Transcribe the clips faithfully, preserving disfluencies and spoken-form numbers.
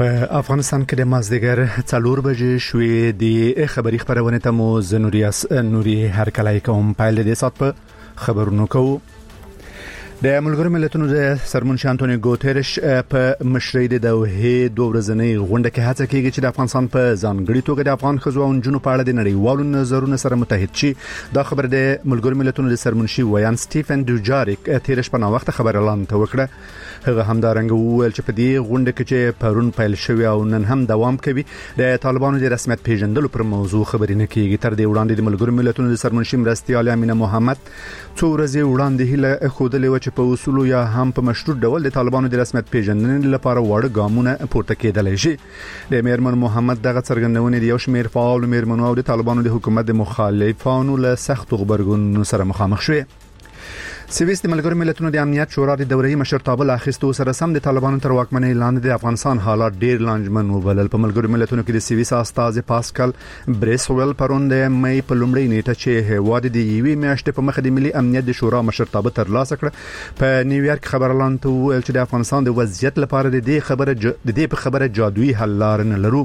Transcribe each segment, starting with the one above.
په افغانستان کې د مازدیګر څلور بجې شوې د خبري خبرونه ته مو زنوریاس نوري هرکلای کوم پایل د سات په خبرونو کوو. د ملګرو ملتونو د سرمنشي انټونیو ګوتيرش په مشرۍ د دوحې دوه ورځنۍ غونډه کې هڅه کوي چې د افغانستان په ځانګړي توګه د افغان خزو او نجونو په اړه د نړیوالو نظرونو سره متحد شي. دا خبر د ملګرو ملتونو د سرمنشي ویان سټيفن دوجاریک تیرش په نو وخت خبر اعلان ته وکړه. هغه همدارنګ وویل چې په دې غونډه کې چې پرون پیل شوی او نن هم دوام کوي د طالبانو د رسمیت پیژندلو پر موضوع خبرې نه کیږي. تر دې وړاندې د ملګرو ملتونو د سرمنشي مرستیال امینه محمد څو ورځې وړاندې هله خودلې و چې په اصول یا هم په مشروط ډول د طالبانو د رسمیت پیژندنې لپاره وړ ګامونه پورته کېدل شي. د میرمن محمد دغه څرګندونه د یو شمېر فعال میرمنو او د طالبانو د حکومت د مخالفانو له سخت غبرګون سره مخامخ شوه. سویس د ملګرو ملتونو د امنیت شورا د دورې مشرتابه اخیستو سره سم د طالبانو تر واکمنۍ لاندې د افغانستان حالات ډیر لانجمن وبلل. په ملګرو ملتونو کې د سویس استاذ پاسکل بریسویل پرون د مې په لومړۍ نیټه چې هواد د یوې میاشتې په مخ د ملي امنیت د شورا مشرتابه ترلاسه کړ په نیویارک خبر اعلان ته ویل چې د افغانستان د وضعیت لپاره د دې خبره د دې په خبره جادویي حل لار نه لرو.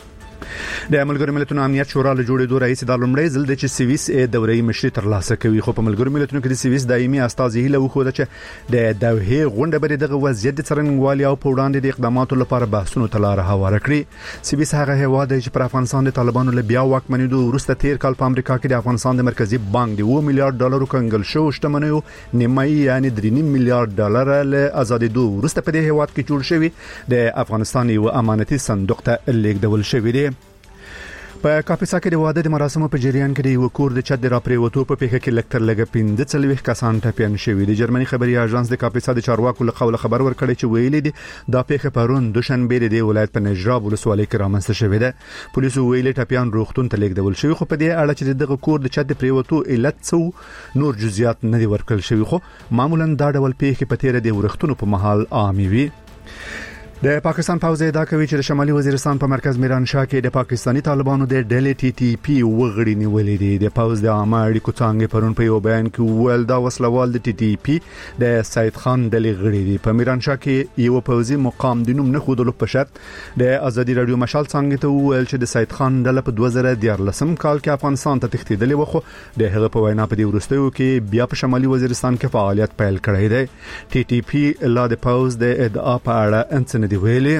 د ملګرو ملتونو امنیت شورا له جوړېدو رئیس د لومړی ځل د چې سویس دورې مشري ترلاسه کوي. خو په ملګرو ملتونو کې د سویس دایمي استاذ هیله وخوده چې د دوحې غونډه بری دغه وضعیت د څرنګوالي او په وړاندې د اقداماتو لپاره بحثونو ته لار هواره کړي. سویس هغه هیواد چې پر افغانستان د طالبانو له بیا واکمنېدو وروسته تیر کال په امریکا کې د افغانستان د مرکزی بانک د اوه میلیارډ ډالرو کنګل شو شتمنیو نیمایي یعنی درې نیم میلیارډ ډالر له آزادېدو وروسته په دې هیواد کې جوړ شوی د افغانستان یو امانتي صندوق ته لیږدول شوی دی. په کاپیسا کې د واده د مراسمو په جریان کې د یو کور د چت د راپریوتو په پیښه کې لکټر لګ پنځه څلويخ کسان ټپيان شوي دي. جرمني خبري اژانس د کاپیسا د چارواکو له قوله خبر ورکړی چې ویلي دي دا پیښه پرون دوشنبه د ولایت په نجراب ولسوالۍ کې رامنځته شوې ده. پولیسو ویلي ټپيان روغتون ته لیږدول شوي خو په دې اړه چې دغه کور د چت د پریوتو علت څو نور جزئیات نه دي ورکړل شوي. خو معمولا دا ډول پیښه په تیر د ورښتونو په محل عامي وي. د پاکستان پوځ ادعا کوي چې د شمالي وزیرستان په مرکز میرانشاه کې د پاکستانی طالبانو د ډلې ټي ټي پی وغړي نیولې دي. د پوځ د عامه اړیکو څنګه پرون په یو بیان کې ویل دا وسلوال د ټي ټي پی د سید خان ډلې غړي دي. په میرانشاه کې یو پوځي مقام د نوم نه خودلو په شرط د ازادي رادیو مشال څنګه ته ویل چې د سید خان ډله په دوه زره دیارلسم کال کې افغانستان ته تښتیدلې و خو د هغه په وینا په دې ورستیو کې بیا په شمالي وزیرستان کې فعالیت پیل کړی دی. ټي ټي پی لا د پوځ د ادعا په اړه انڅ دی ویلي.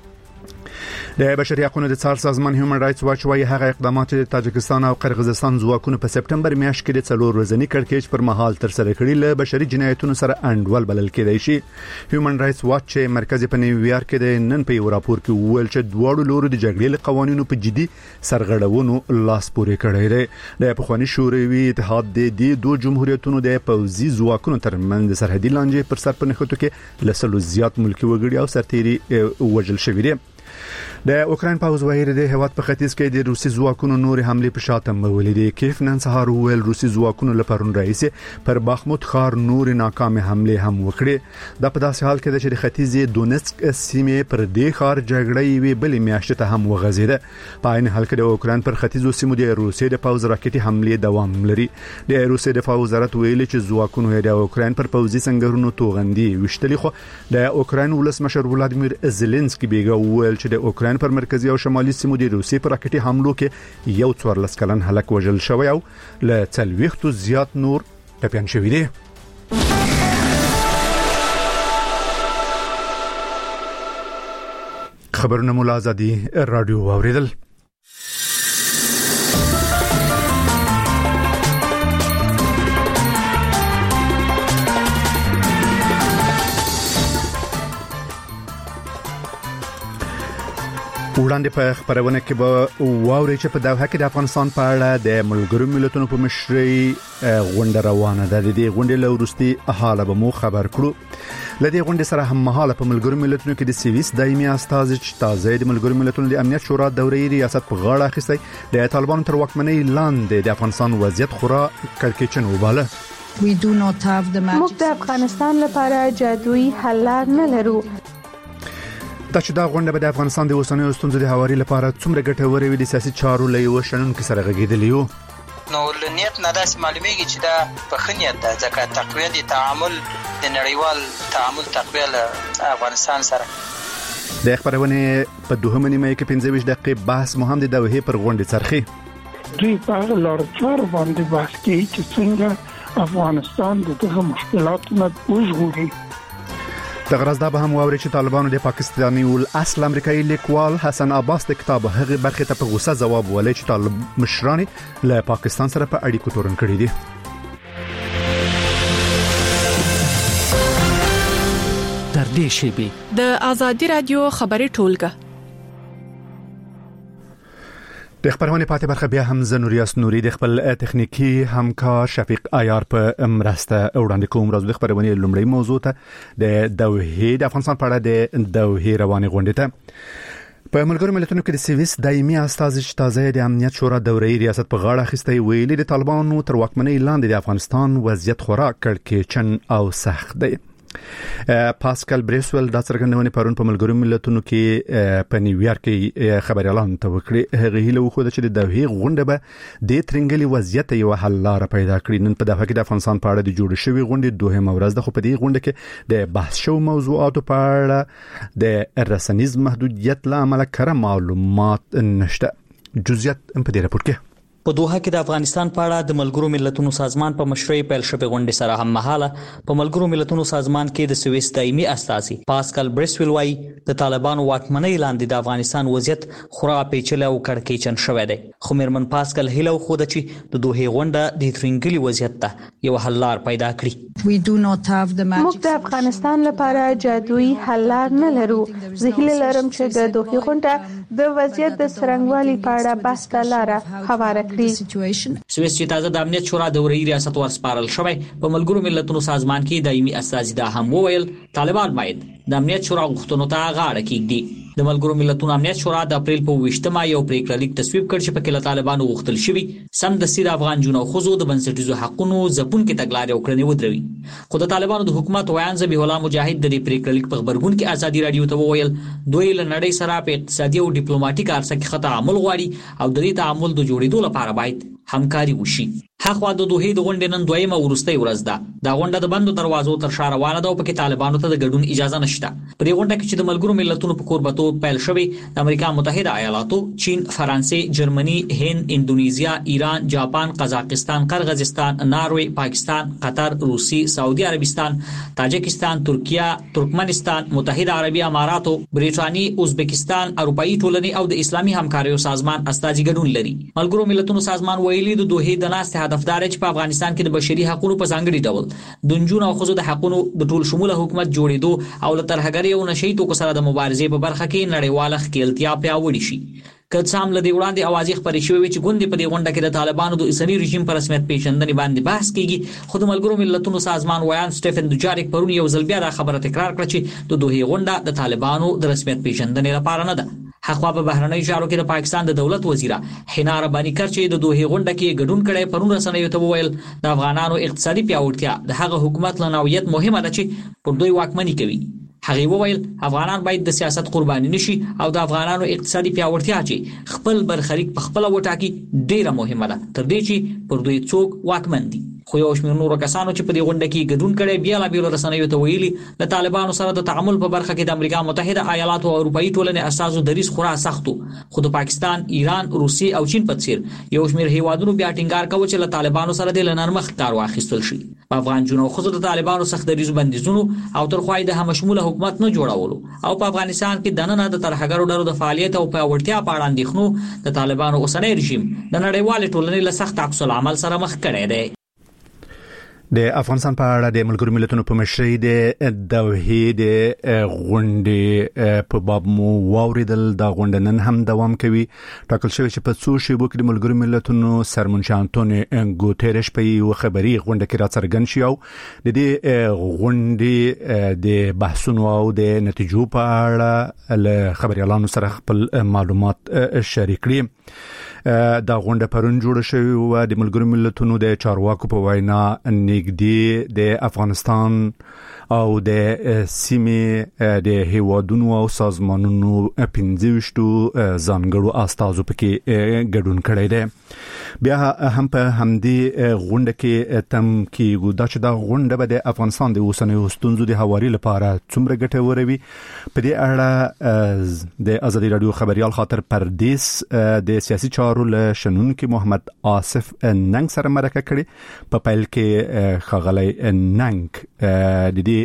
د بشري حقوقو د څار سازمان هیومن رائټس واچ وايي هغه اقدامات چې تاجکستان او قرغیزستان ځواکونو په سپټمبر میاشت کې د څلور ورځنی کړکېچ پر مهال تر سره کړي له بشري جنایتونو سره انډول بلل کېدای شي. هیومن رائټس واچ چې مرکزي په نیویارک کې د نن په یو راپور کې ویل چې دواړو لورو د جګړې له قوانینو په جدي سرغړونو لاس پورې کړی دی. د پخوانی شوروي اتحاد د دې دوه جمهوریتونو د پوځي ځواکونو ترمنځ سرحدي لانجې پر سر په نښتو کې لسلو زیات ملکی وګړي او سرتيري وژل شوي دي. د اوکرين پوز وایي د هواد په ختیځ کې د روسي ځواکونو نور حمله په شاته مولې دي. کیف نن سهار ویل روسي ځواکونو لپاره رئیس پر باخموت خار نور ناکام حمله هم وکړي. دا په داسې حال کې چې د ختیځ دونسک سیمې پر دې خار جګړې وی بلې میاشت ته هم وغځیده. په عین حال کې د اوکرين پر ختیځو سیمو د روسي د پوز راکټي حمله دوام لري. د روسي د پوز وزارت ویلي چې ځواکونو د اوکرين پر پوزي څنګهونو توغندي وشتلي خو د اوکرين ولسمشر ولادیمیر زيلنسکي بیګا ویل چې د اوکرين پر مرکزی او شمالي سیمو د روسي پر راکټي حملو کې یو څوارلس کلن هلاک وژل شوی او له څلويختو زیات نور ټپيان شوي دي. خبرونه مولا ازادي رادیو اوریدل. وړاندې په خبرونه کې به واوري چې په دوحه کې د افغانستان په اړه د ملګرو ملتونو په مشرۍ غونډه روانه ده. د دې غونډې له وروستي حاله به مو خبر کړو. لدې غونډې سره هم مهاله په ملګرو ملتونو کې د سویس دایمي استاذ چې تازه د ملګرو ملتونو د امنیت شورا دورې ریاست په غاړه اخیستی د طالبانو تر واکمنۍ لاندې د افغانستان وضعیت خورا کړکېچن وباله. موږ د افغانستان لپاره جادویي حل نه لرو. دا چې دا غونډه به د افغانستان د اوسنیو ستونزو د هواري لپاره څومره ګټوره وي د سیاسي چارو له یو شنونکو سره غږیدلی یو. نو لنیت نه داس معلومیږي چې دا په خنیت ده ځکه تقویه د تعامل د نړیوال تعامل تقویه له افغانستان سره د خبرونه په دوهمه نیمه کې پنځه ویشت دقیقې بحث مو هم د دوحې پر غونډې څرخي. دوی په هغه لار چار باندې بحث کوي چې څنګه افغانستان دغه مشکلاتو نه وژغوري. د غرض دا به هم واوري چې طالبانو د پاکستاني ول اصل امریکایي لیکوال حسن عباس د کتاب هغه برخه ته په غوسه ځواب ولې چې طالب مشران له پاکستان سره په اړیکو تورن کړی دي. در دې شیبي د ازادي رادیو خبري ټولګه د خبرونه پاتې برخه بیا هم زنوریاس نوري د خپل تخنیکی همکار شفیق عیار په مرسته وړاندې کوم. راځو د خبرونه لومړی موضوع ته د دوحې د افغانستان په اړه د دوحې رواني غونډه ته په ملګرو ملتونو کې د سویس دایمي استازي چې تازه د امنیت شورا دورې ریاست په غاړه اخیستې ویلي د طالبانو تر واکمنۍ لاندې د افغانستان وضعیت خورا کړکېچن او سخت دی. پاسکل بریسول د څرګندونې پرون په ملګرو ملتونو کې په نیویارک کې خبري اعلان ته وکړي. هغه هیله وکړه چې د دوحې غونډه به د ترنګلي وضعیت یو حل لاره پیدا کړي. نن په دغه کې د افغانستان په اړه د جوړ شوی غونډې دوهمه ورځ ده، خو په دې غونډه کې د بحث شو موضوعاتو په اړه د رسنیز محدودیت لامل کړه معلومات نشته. جزئیات په دې راپور کې په دوحه کې د افغانستان په اړه د ملګرو ملتونو سازمان په مشرۍ پیل شوې غونډې سره هم مهاله په ملګرو ملتونو سازمان کې د سویس دایمي استازي پاسکل بریسول وايي د طالبانو واکمنۍ لاندې د افغانستان وضعیت خورا پیچلی او کړکېچن شوی دی. خو مېرمن پاسکل هیله وښوده چې د دوحې غونډه د ترنګلي وضعیت ته یو حل لار پیدا کړي. موږ د افغانستان لپاره جادویي حل لار نه لرو. زه هیله لرم چې د دوحې غونډه د وضعیت د څرنګوالي په اړه بحث ته لار هواره سویس چې تازه د امنیت شورا دورې ریاست ورسپارل شوی په ملګرو ملتونو سازمان کې دایمي استازي دا هم وویل طالبان باید د امنیت شورا غوښتنو ته غاړه کېږدي. د ملګرو ملتونو امنیت شورا د اپریل په ویشتمه یو پریکړه لیک تصویب کړ چې په کې له طالبانو غوښتل شوی سم د سید افغان جنو خوځو د بنسټیزو حقوقو ځپون کې تګلارې وکړنې ودروي. خو د طالبانو د حکومت ویان ذبیح الله مجاهد د دې پریکړه لیک په خبرګون کې ازادي رادیو ته وویل دوی له نړۍ سره په اقتصادي او ډیپلوماټیک ارڅ کې خطا عمل غواړي او د دې تعامل د جوړېدو لپاره باید همکاري وشي. هغه د دوحې د غونډې نن دویمه ورستۍ ورځ ده. دا غونډه د بندو دروازو تر شا روانه ده او پکې طالبانو ته د ګډون اجازه نشته. په دې غونډه کې چې د ملګرو ملتونو په کوربتوب پیل شوی د امریکا متحده ایالاتو، چین، فرانسې، جرمني، هند، اندونیزیا، ایران، جاپان، قزاقستان، قرغیزستان، ناروې، پاکستان، قطر، روسي، سعودي عربستان، تاجکستان، ترکیه، ترکمنستان، متحده عربی اماراتو، بریټانیا، ازبکستان، اروپאי ټولنې او د اسلامي همکاریو سازمان استازي ګډون لري. ملګرو ملتونو سازمان ویلي د دوحې د ناستې هدفدار چې په افغانستان کې د بشري حقوقو په ځانګړي ډول د نجونو او ښځو د حقوقو د ټول شموله حکومت جوړېدو او له ترهګرۍ او نشئی توکو سره د مبارزې په برخه کې نړیواله ښکېلتیا پیاوړې شي. که څه هم له دې وړاندې اوازې خپرې شوې چې ګوندې په دې غونډه کې د طالبانو د اسرائیلي رژیم په رسمیت پیژندنې باندې بحث کیږي، خو د ملګرو ملتونو سازمان ویان سټیفن دوجاریک پرون یو ځل بیا دا خبره تکرار کړه چې د دوحې غونډه د طالبانو د رسمیت پیژندنې لپاره نه ده. حقوا په بهرنۍ چارو کې د پاکستان د دولت وزیره حنا رباني کر چې د دوحې غونډه کې ګډون کړي پرون رسنیو ته وویل د افغانانو اقتصادي پیاوړتیا د هغه حکومت له نوعیت مهمه ده چې پر دوی واکمني کوي. هغه وویل افغانان باید د سیاست قرباني نشي او د افغانانو اقتصادي پیاوړتیا چې خپل برخلیک په خپل وټاکي ډیره مهمه ده تر دې چې پر دوی څوک واکمن دي. خو یو شمېر نورو کسانو چې په دې غونډه کې ګډون کړي بیا لا بیل رسنیو ته ویلي د طالبانو سره د تعامل په برخه کې د امریکا متحده ایالاتو او اروپאי ټولنې اساسو دریس خورا سختو، خو د پاکستان، ایران، روسي او چین په څیر یو شمېر هیوادونو بیا ټینګار کوي چې له طالبانو سره د لنرمخ کار واخیستل شي. په افغان جنو خو د طالبانو سخت دریز بندیزونو او تر خوای د همشموله حکومت نه جوړولو او په افغانستان کې د نن د ترهګرو ډلو د فعالیت او پیاوړتیا په اړه اندېښنو د طالبانو اوسنۍ رژیم د نړیوال ټولنې له سخت عکس العمل سره مخ کړی دی. د افغانستان په اړه د ملګرو ملتونو په مشرۍ د دوحې د غونډې په باب مو واوریدل. دا غونډه نن هم دوام کوي. ټاکل شوی چې په څو شیبو کې د ملګرو ملتونو سرمنشي انټونیو ګوتریش په یو خبري غونډه کې راڅرګند شي او د دې غونډې د بحثونو او د نتیجو په اړه له خبريالانو سره خپل معلومات شریک کړي. دا غونډه پرون جوړه شوې و د ملګرو ملتونو د چارواکو په وینا نږدې د افغانستان او د سیمې د هیوادونو او سازمانونو پنځه ویشت ځانګړو استازو پکې ګډون کړی دی. بیا هم په همدې غونډه کې تم کېږي دا چې دا غونډه به د افغانستان د اوسنیو ستونزو د هواري لپاره څومره ګټوره وي. په دې اړه د ازادي رادیو خبريال خاطر پردیس د سیاسي چارو له شنونکي محمد آصف ننګ سره مرکه کړې. په پیل کې خغلی ننګ د دې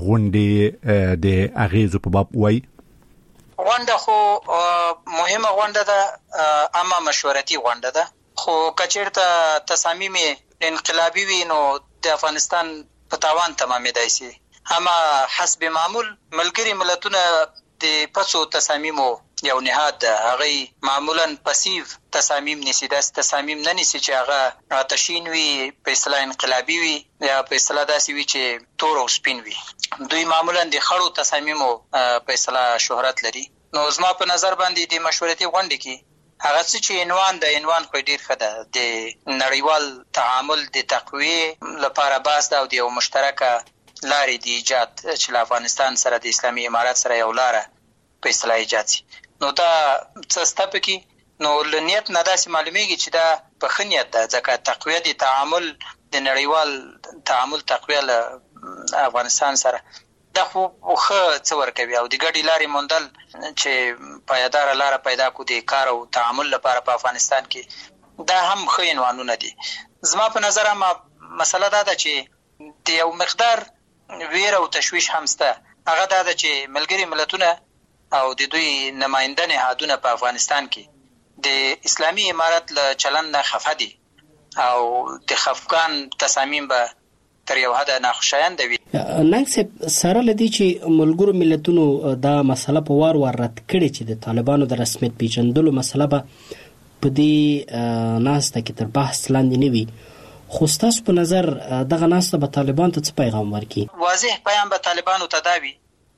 غونډې د اغیزو په باب وایي. غونډه خو مهمه غونډه ده، اما مشورتي غونډه ده، خو کچیرته تصامیم انقلابي وي نو د افغانستان په تاوان تمامېدای شي. اما حسب معمول ملګري ملتونه د پسو تصامیمو یو نهاد ده، هغه معمولا پسیو تصامیم نیسي، داس تصامیم نه نیسي چې هغه آتشین وي، په اصطلاح انقلابي وي یا په اصطلاح داسې وي چې تور او سپین وي. دوی معمولا د خړو تصامیمو په اصطلاح شهرت لري. نو زما په نظر باندې د مشورتي غونډې کې هغه څه چې عنوان د عنوان خو ډیر ښه ده، د نړیوال تعامل د تقویه لپاره باس ده او د یو مشترکه لارې د ایجاد چې له افغانستان سره د اسلامي امارات سره یو لاره په اصطلاح ایجاد شي. نو دا څه ستپ کې نو لنیت نه داسې معلومیږي چې دا په خنیت ده، ځکه تقویه د تعامل د نړیوال تعامل تقویه له افغانستان سره دا خو خو څه ورکوي او د ګډي لارې موندل چې پایدار لاره پیدا کو د کار او تعامل لپاره په افغانستان کې دا هم خو عنوانونه دي. زما په نظر ما مسله دا ده چې د یو مقدار ویر او تشویش هم سته. هغه دا ده چې ملګري ملتونه او د دوی نماینده نهادونه په افغانستان کې د اسلامي امارات له چلن نه خفه دي او د خفقان تصامیم به تر یو حد ناخوشایند وي. ننګ سره لدی چې ملګرو ملتونو دا مسله په وار وار رد کړي چې د طالبانو د رسمیت پیژندلو مسله به په دې ناسته کې تر بحث لاندې نه وي. خو ستاسو په نظر دغه ناسته به طالبان ته څه پیغام ورکړي؟ واضح پیغام به طالبانو ته دا وي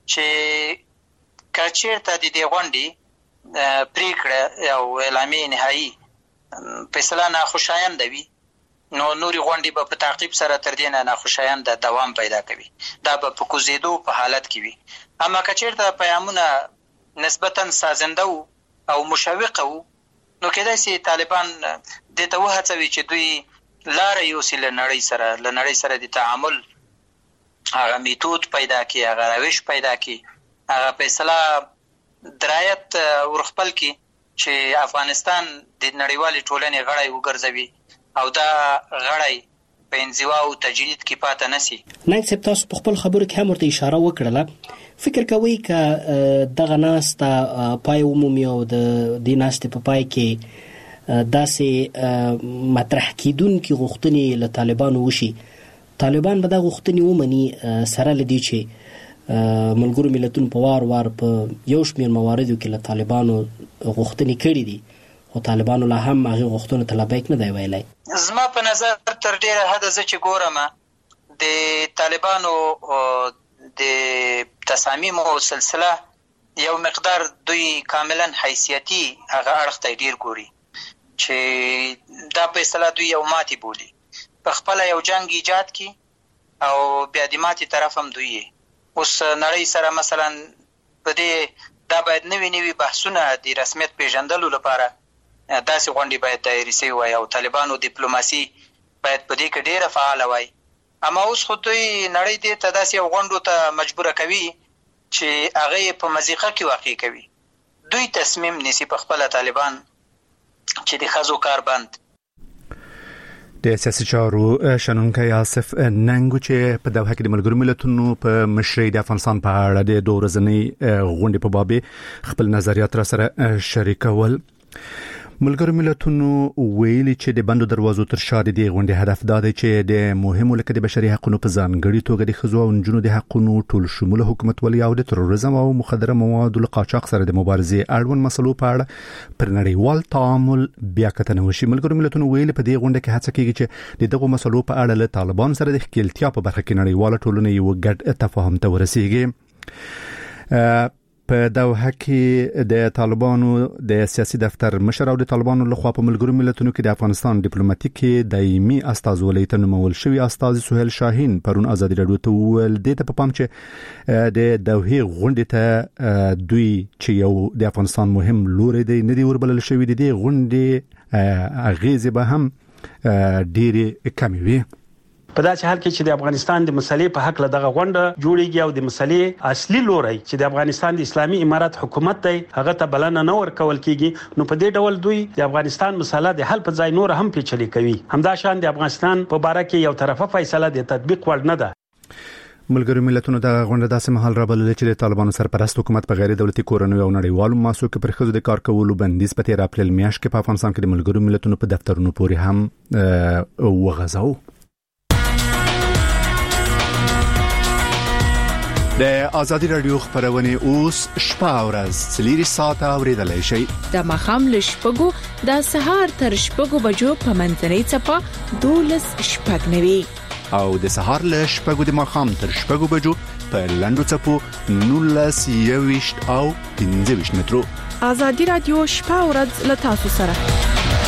چې کچیرته د دې غونډې پریکړه او اعلامیه نهایی په اصطلاح ناخوشایند وي نو نوري غونډې به په تعقیب سره تر دې نه ناخوشایند دوام پیدا کوي. دا به په کوزیدو په حالت کې وي. اما کچیرته پیغامونه نسبتا سازنده او مشوقه وو نو کېدای شي طالبان د ته وهڅوي چې دوی لاره یوسي له نړۍ سره له نړۍ سره د تعامل هغه میتود پیدا کړي، هغه روش پیدا کړي، هغه په اصطلاح درایت ورخپل کی چې افغانستان د نړیوالې ټولنې غړی وګرځوي او دا غړی په انزوا او تجدید کې پاتې نشي. ننګ سپ تاسو په خپل خبرو کې هم ورته اشاره وکړه. فکر کوي ک دغه ناسته پای عمومي او د دې ناسته په پای کې داسې مطرح کیدونکې غوښتنې له طالبانو وشي، طالبان به دا غوښتنې ومني سره لدی چې ملګرو ملتونو په وار وار په یو شمېر مواردو کې له طالبانو غوښتنې کړې دي خو طالبانو لا هم هغه غوښتنو ته لبیک نه دی ویلی. زما په نظر تر ډیره حده زه چې ګورم د طالبانو د تصامیمو سلسله یو مقدار دوی کاملا حیثیتي هغه اړخ ته ډیر ګوري چې دا په اصطلاح دوی یو ماتې بولي، په خپله یو جنګ ایجاد کی او بیا د ماتې طرف هم دوی اوس نړۍ سره مثلا په دې دا باید نوي نوي بحثونه د رسمیت پیژندلو لپاره داسې غونډې باید دایرې شوې وای او طالبانو ډیپلوماسي باید په دې کې ډیره فعاله وای. اما اوس خو دوی نړۍ دې ته داسې یو غونډو ته مجبوره کوي چې هغه په مضیقه کې واقع کوي. دوی تصمیم نیسي په خپل طالبان چې د خزو کار بند. د سیاسي چارو شنونکی آصف ننګ چې په دوحه کې د ملګرو ملتونو په مشرۍ د افغانستان په اړه د دوه ورځنۍ غونډې په باب خپل نظریات را سره شریکول. ملګرو ملتونو ویلي چې د بندو دروازو تر شا د دې غونډې هدف دا دی چې د مهمو لکه د بشري حقوقو په ځانګړي توګه د ښځو او نجونو د حقوقو ټول شموله حکومتولي او د تروریزم او مخدره موادو له قاچاق سره د مبارزې اړوند مسلو په اړه پر نړیوال تعامل بیا کتنه وشي. ملګرو ملتونو ویلي په دې غونډه کې هڅه کیږي چې د دغو مسلو په اړه له طالبان سره د ښکېلتیا په برخه کې نړیواله ټولنه یو ګډ تفاهم ته ورسیږي. په دوحه کې د طالبانو د سیاسي دفتر مشر او د طالبانو لخوا په ملګرو ملتونو کې د افغانستان ډیپلوماټیکي دایمي استازولۍ ته نومول شوی استاذ سهیل شاهین پرون ازادي رادیو ته ویل د په پام چې د دوحه غونډې ته دوی چې یو د افغانستان مهم لوري دی نه دی وربلل شوی دی غونډې اغیزه به هم ډېری کمی وي. په داسې حال کې چې د افغانستان د مسلې په حق له دغه غونډه جوړیږي او د مسلې اصلي لوري چې د افغانستان د اسلامي امارات حکومت دی هغه ته بلنه نه ورکول کیږي نو په دې ډول دوی د افغانستان مسله د حل په ځای نور هم پیچلې کوي. همدا شان د افغانستان په باره کې یو طرفه فیصله د تطبیق وړ نه ده. ملګرو ملتونو د غونډه داسې مهال رابلل چې د طالبانو سرپرست حکومت په غیر دولتي کورنیو او نړیوالو مؤسسو کې پر خزو د کار کولو بندیز په تیر اپریل میاشت کې په افغانستان کې د ملګرو ملتونو په دفترونو پورې هم وغځاو. د ازادي رادیو خبرونه اوس شپه او ورځ سلیری ساعته اوریدلای شي د مخام لشپګو د سهار تر شپګو بجو په منځنۍ چپه دولس شپږ نوي او د سهار لشپګو د مخام تر شپګو بجو په لندو چپو نولس یويشت او پنځه ویشت مترو. ازادي رادیو شپه او ورځ له تاسو سره.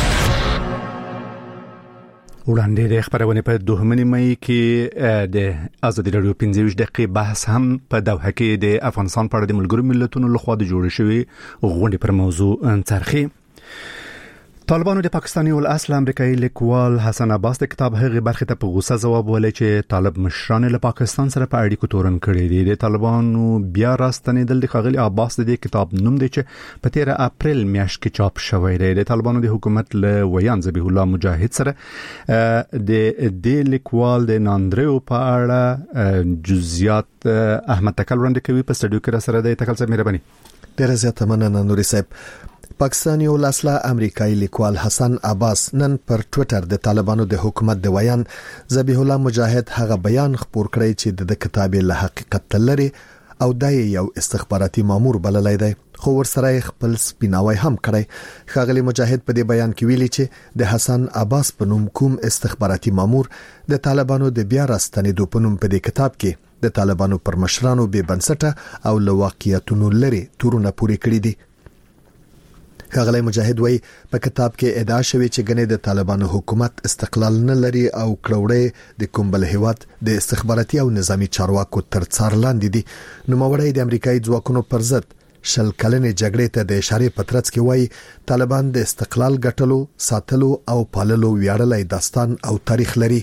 وړاندې د خبرونه په دوهمنی مې کې د ازادي رادیو پنځه ویشت دقیقې بحث هم په دوحه کې د افغانستان په اړه د ملګرو ملتونو لخوا د جوړ شوی غونډې پر موضوع انڅرخي. طالبانو د پاکستاني ول اصل امریکایي لیکوال حسن عباس د کتاب هغه برخه ته په غوسه ځواب ولې چې طالب مشران له پاکستان سره په اړیکو تورن کړي دي. د طالبانو بیا راستنیدل د خغلی عباس د کتاب نوم دی چې په تیر اپریل میاشت کې چاپ شوی دی. د طالبانو د حکومت له ویان ذبیح الله مجاهد سره د د لیکوال د ناندریو په اړه جزئیات احمد تکل وړاندې کوي په سټډیو کې را سره د تکل سره مهرباني. ډیره زیاته مننه نوري صاحب. پاکستاني ول اصله امریکایي لیکوال حسن عباس نن پر ټوئیټر د طالبانو د حکومت د ویان ذبیح الله مجاهد هغه بیان خپور کړی چې د کتاب له حقیقت لري او د یو استخباراتي مامور بللای دی خو ورسره خپل سپیناوي هم کړی. خاغلی مجاهد په دې بیان کې ویلي چې د حسن عباس په نوم کوم استخباراتي مامور د طالبانو د بیا راستنېدو په نوم په دې کتاب کې د طالبانو پر مشرانو به بنسټه او لواقعیتونو لري تورونه پوری کړی دي. خاغلی مجاهد وای په کتاب کې ادعا شوی چې ګنې د طالبانو حکومت استقلال نه لري او کړوړې د کومبل هیواد د استخباراتي او نظامی چارواکو تر څار لاندې دي. نو موري د امریکایي ځواکونو پر ضد شل کلنې جګړې ته د اشاره پترڅ کې وای طالبان د استقلال ګټلو ساتلو او پاللو ویاړلای داستان او تاریخ لري.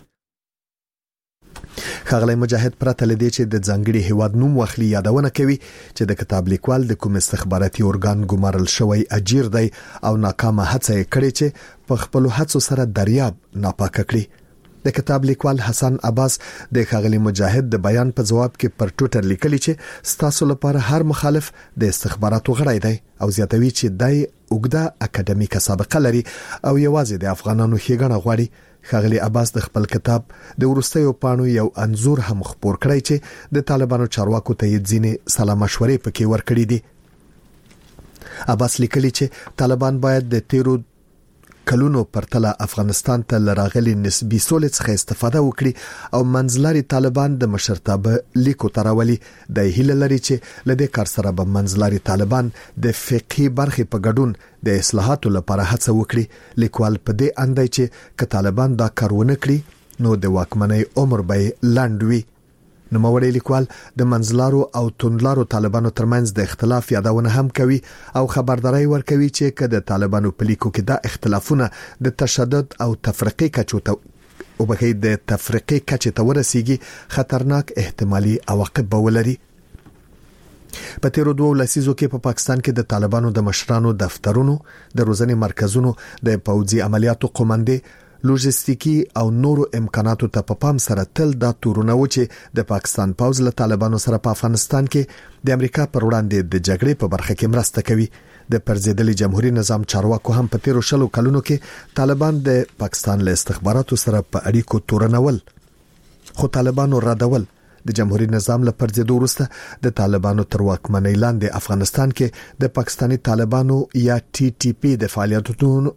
خاغلی مجاهد پرته لدی چې د ځنګړي هیواد نوم واخلي یادونه کوي چې د کتاب لیکوال د کوم استخباراتي اورګان ګمارل شوی اجیر دی او ناکامه هڅه کړې چې په خپل هڅو سره دریاب ناپاک کړي. د کتاب لیکوال حسن عباس د خاغلی مجاهد د بیان په جواب کې پر ټوئیټر لیکلی چې ستاسو لپاره هر مخالف د استخباراتو غړی دی او زیاتوي چې دای اوګدا اکیډمیکه سابقه لري او یوازې د افغانانو ښېګڼه غواړي. خاغلی عباس د خپل کتاب د ورستیو پانو یو انزور هم خپور کړی چې د طالبانو چارواکو ته یې ځینې سلا مشورې پکې ورکړي دي. عباس لیکلی چې طالبان باید د تیرو کلونو پرتله افغانستان ته لراغلي نسبی سولې څخه استفاده وکړي او منځلاري طالبان د مشرتابه لیکو تراولي. د هیله لري چې لدې کار سره به منځلاري طالبان د فقهي برخې په ګډون د اصلاحاتو لپاره هڅه وکړي. لیکوال په دې اندای چې ک طالبان دا کارونه کړي نو د واکمنۍ عمر به لاند وي. نو موري لیکوال د منځلارو او توندلارو طالبانو ترمنځ د اختلاف یادونه هم کوي او خبرداري ورکوي چې ک د طالبانو په لیکو کې دا اختلافونه د تشدد او تفرقه کچوته او بهي د تفرقه کچې ته ورسیږي خطرناک احتمالي عواقب به ولري. په تیرو دوه لسیزو کې په پاکستان کې د طالبانو د مشرانو دفترونو د روزنې مرکزونو د پوځي عملیاتو قومندې لوجستیکی او نورو امکاناتو ته په پام سره تل دا تورونه و چې د پاکستان پوځ له طالبانو سره په افغانستان کې د امریکا پر وړاندې د جګړې په برخه کې مرسته کوي. د پرځېدلي جمهوریت نظام چارواکو هم په تیرو شلو کلونو کې طالبان د پاکستان له استخباراتو سره په اړیکو تورنول خو طالبانو ردول. د جمهوریت نظام له پرځېدو وروسته د طالبانو تر واکمنۍ لاندې افغانستان کې د پاکستاني طالبانو یا ټي ټي پی د فعالیتونو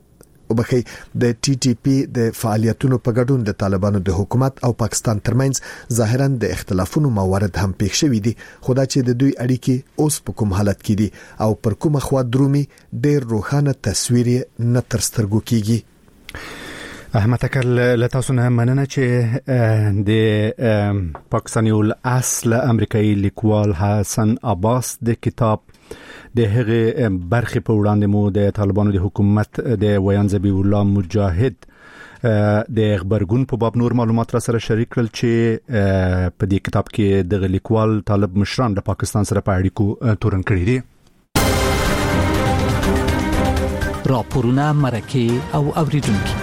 وبخي د ټي ټي پی د فعالیتونو په ګډون د طالبانو د حکومت او پاکستان ترمنځ ظاهرا د اختلافونو موارد هم پېښ شوي دي، خو دا چې د دوی اړیکې اوس په کوم حالت کې دي او پر کومه خوا درومي ډېر روښانه تصویر نه تر سترګو کیږي. احمد اکل لتاسو نه مننه چې د پاکستاني الاصل امریکایي لیکوال حسن عباس د کتاب د هغه برخې په وړاندې مو د طالبانو د حکومت د ویان ذبیح الله مجاهد د خبرګون په باب نور معلومات را سره شریک کړل چې په دې کتاب کې د لیکوال طالب مشران د پاکستان سره په اړیکو تورن کړی دي. راپورونه مرکه او اوریدونکو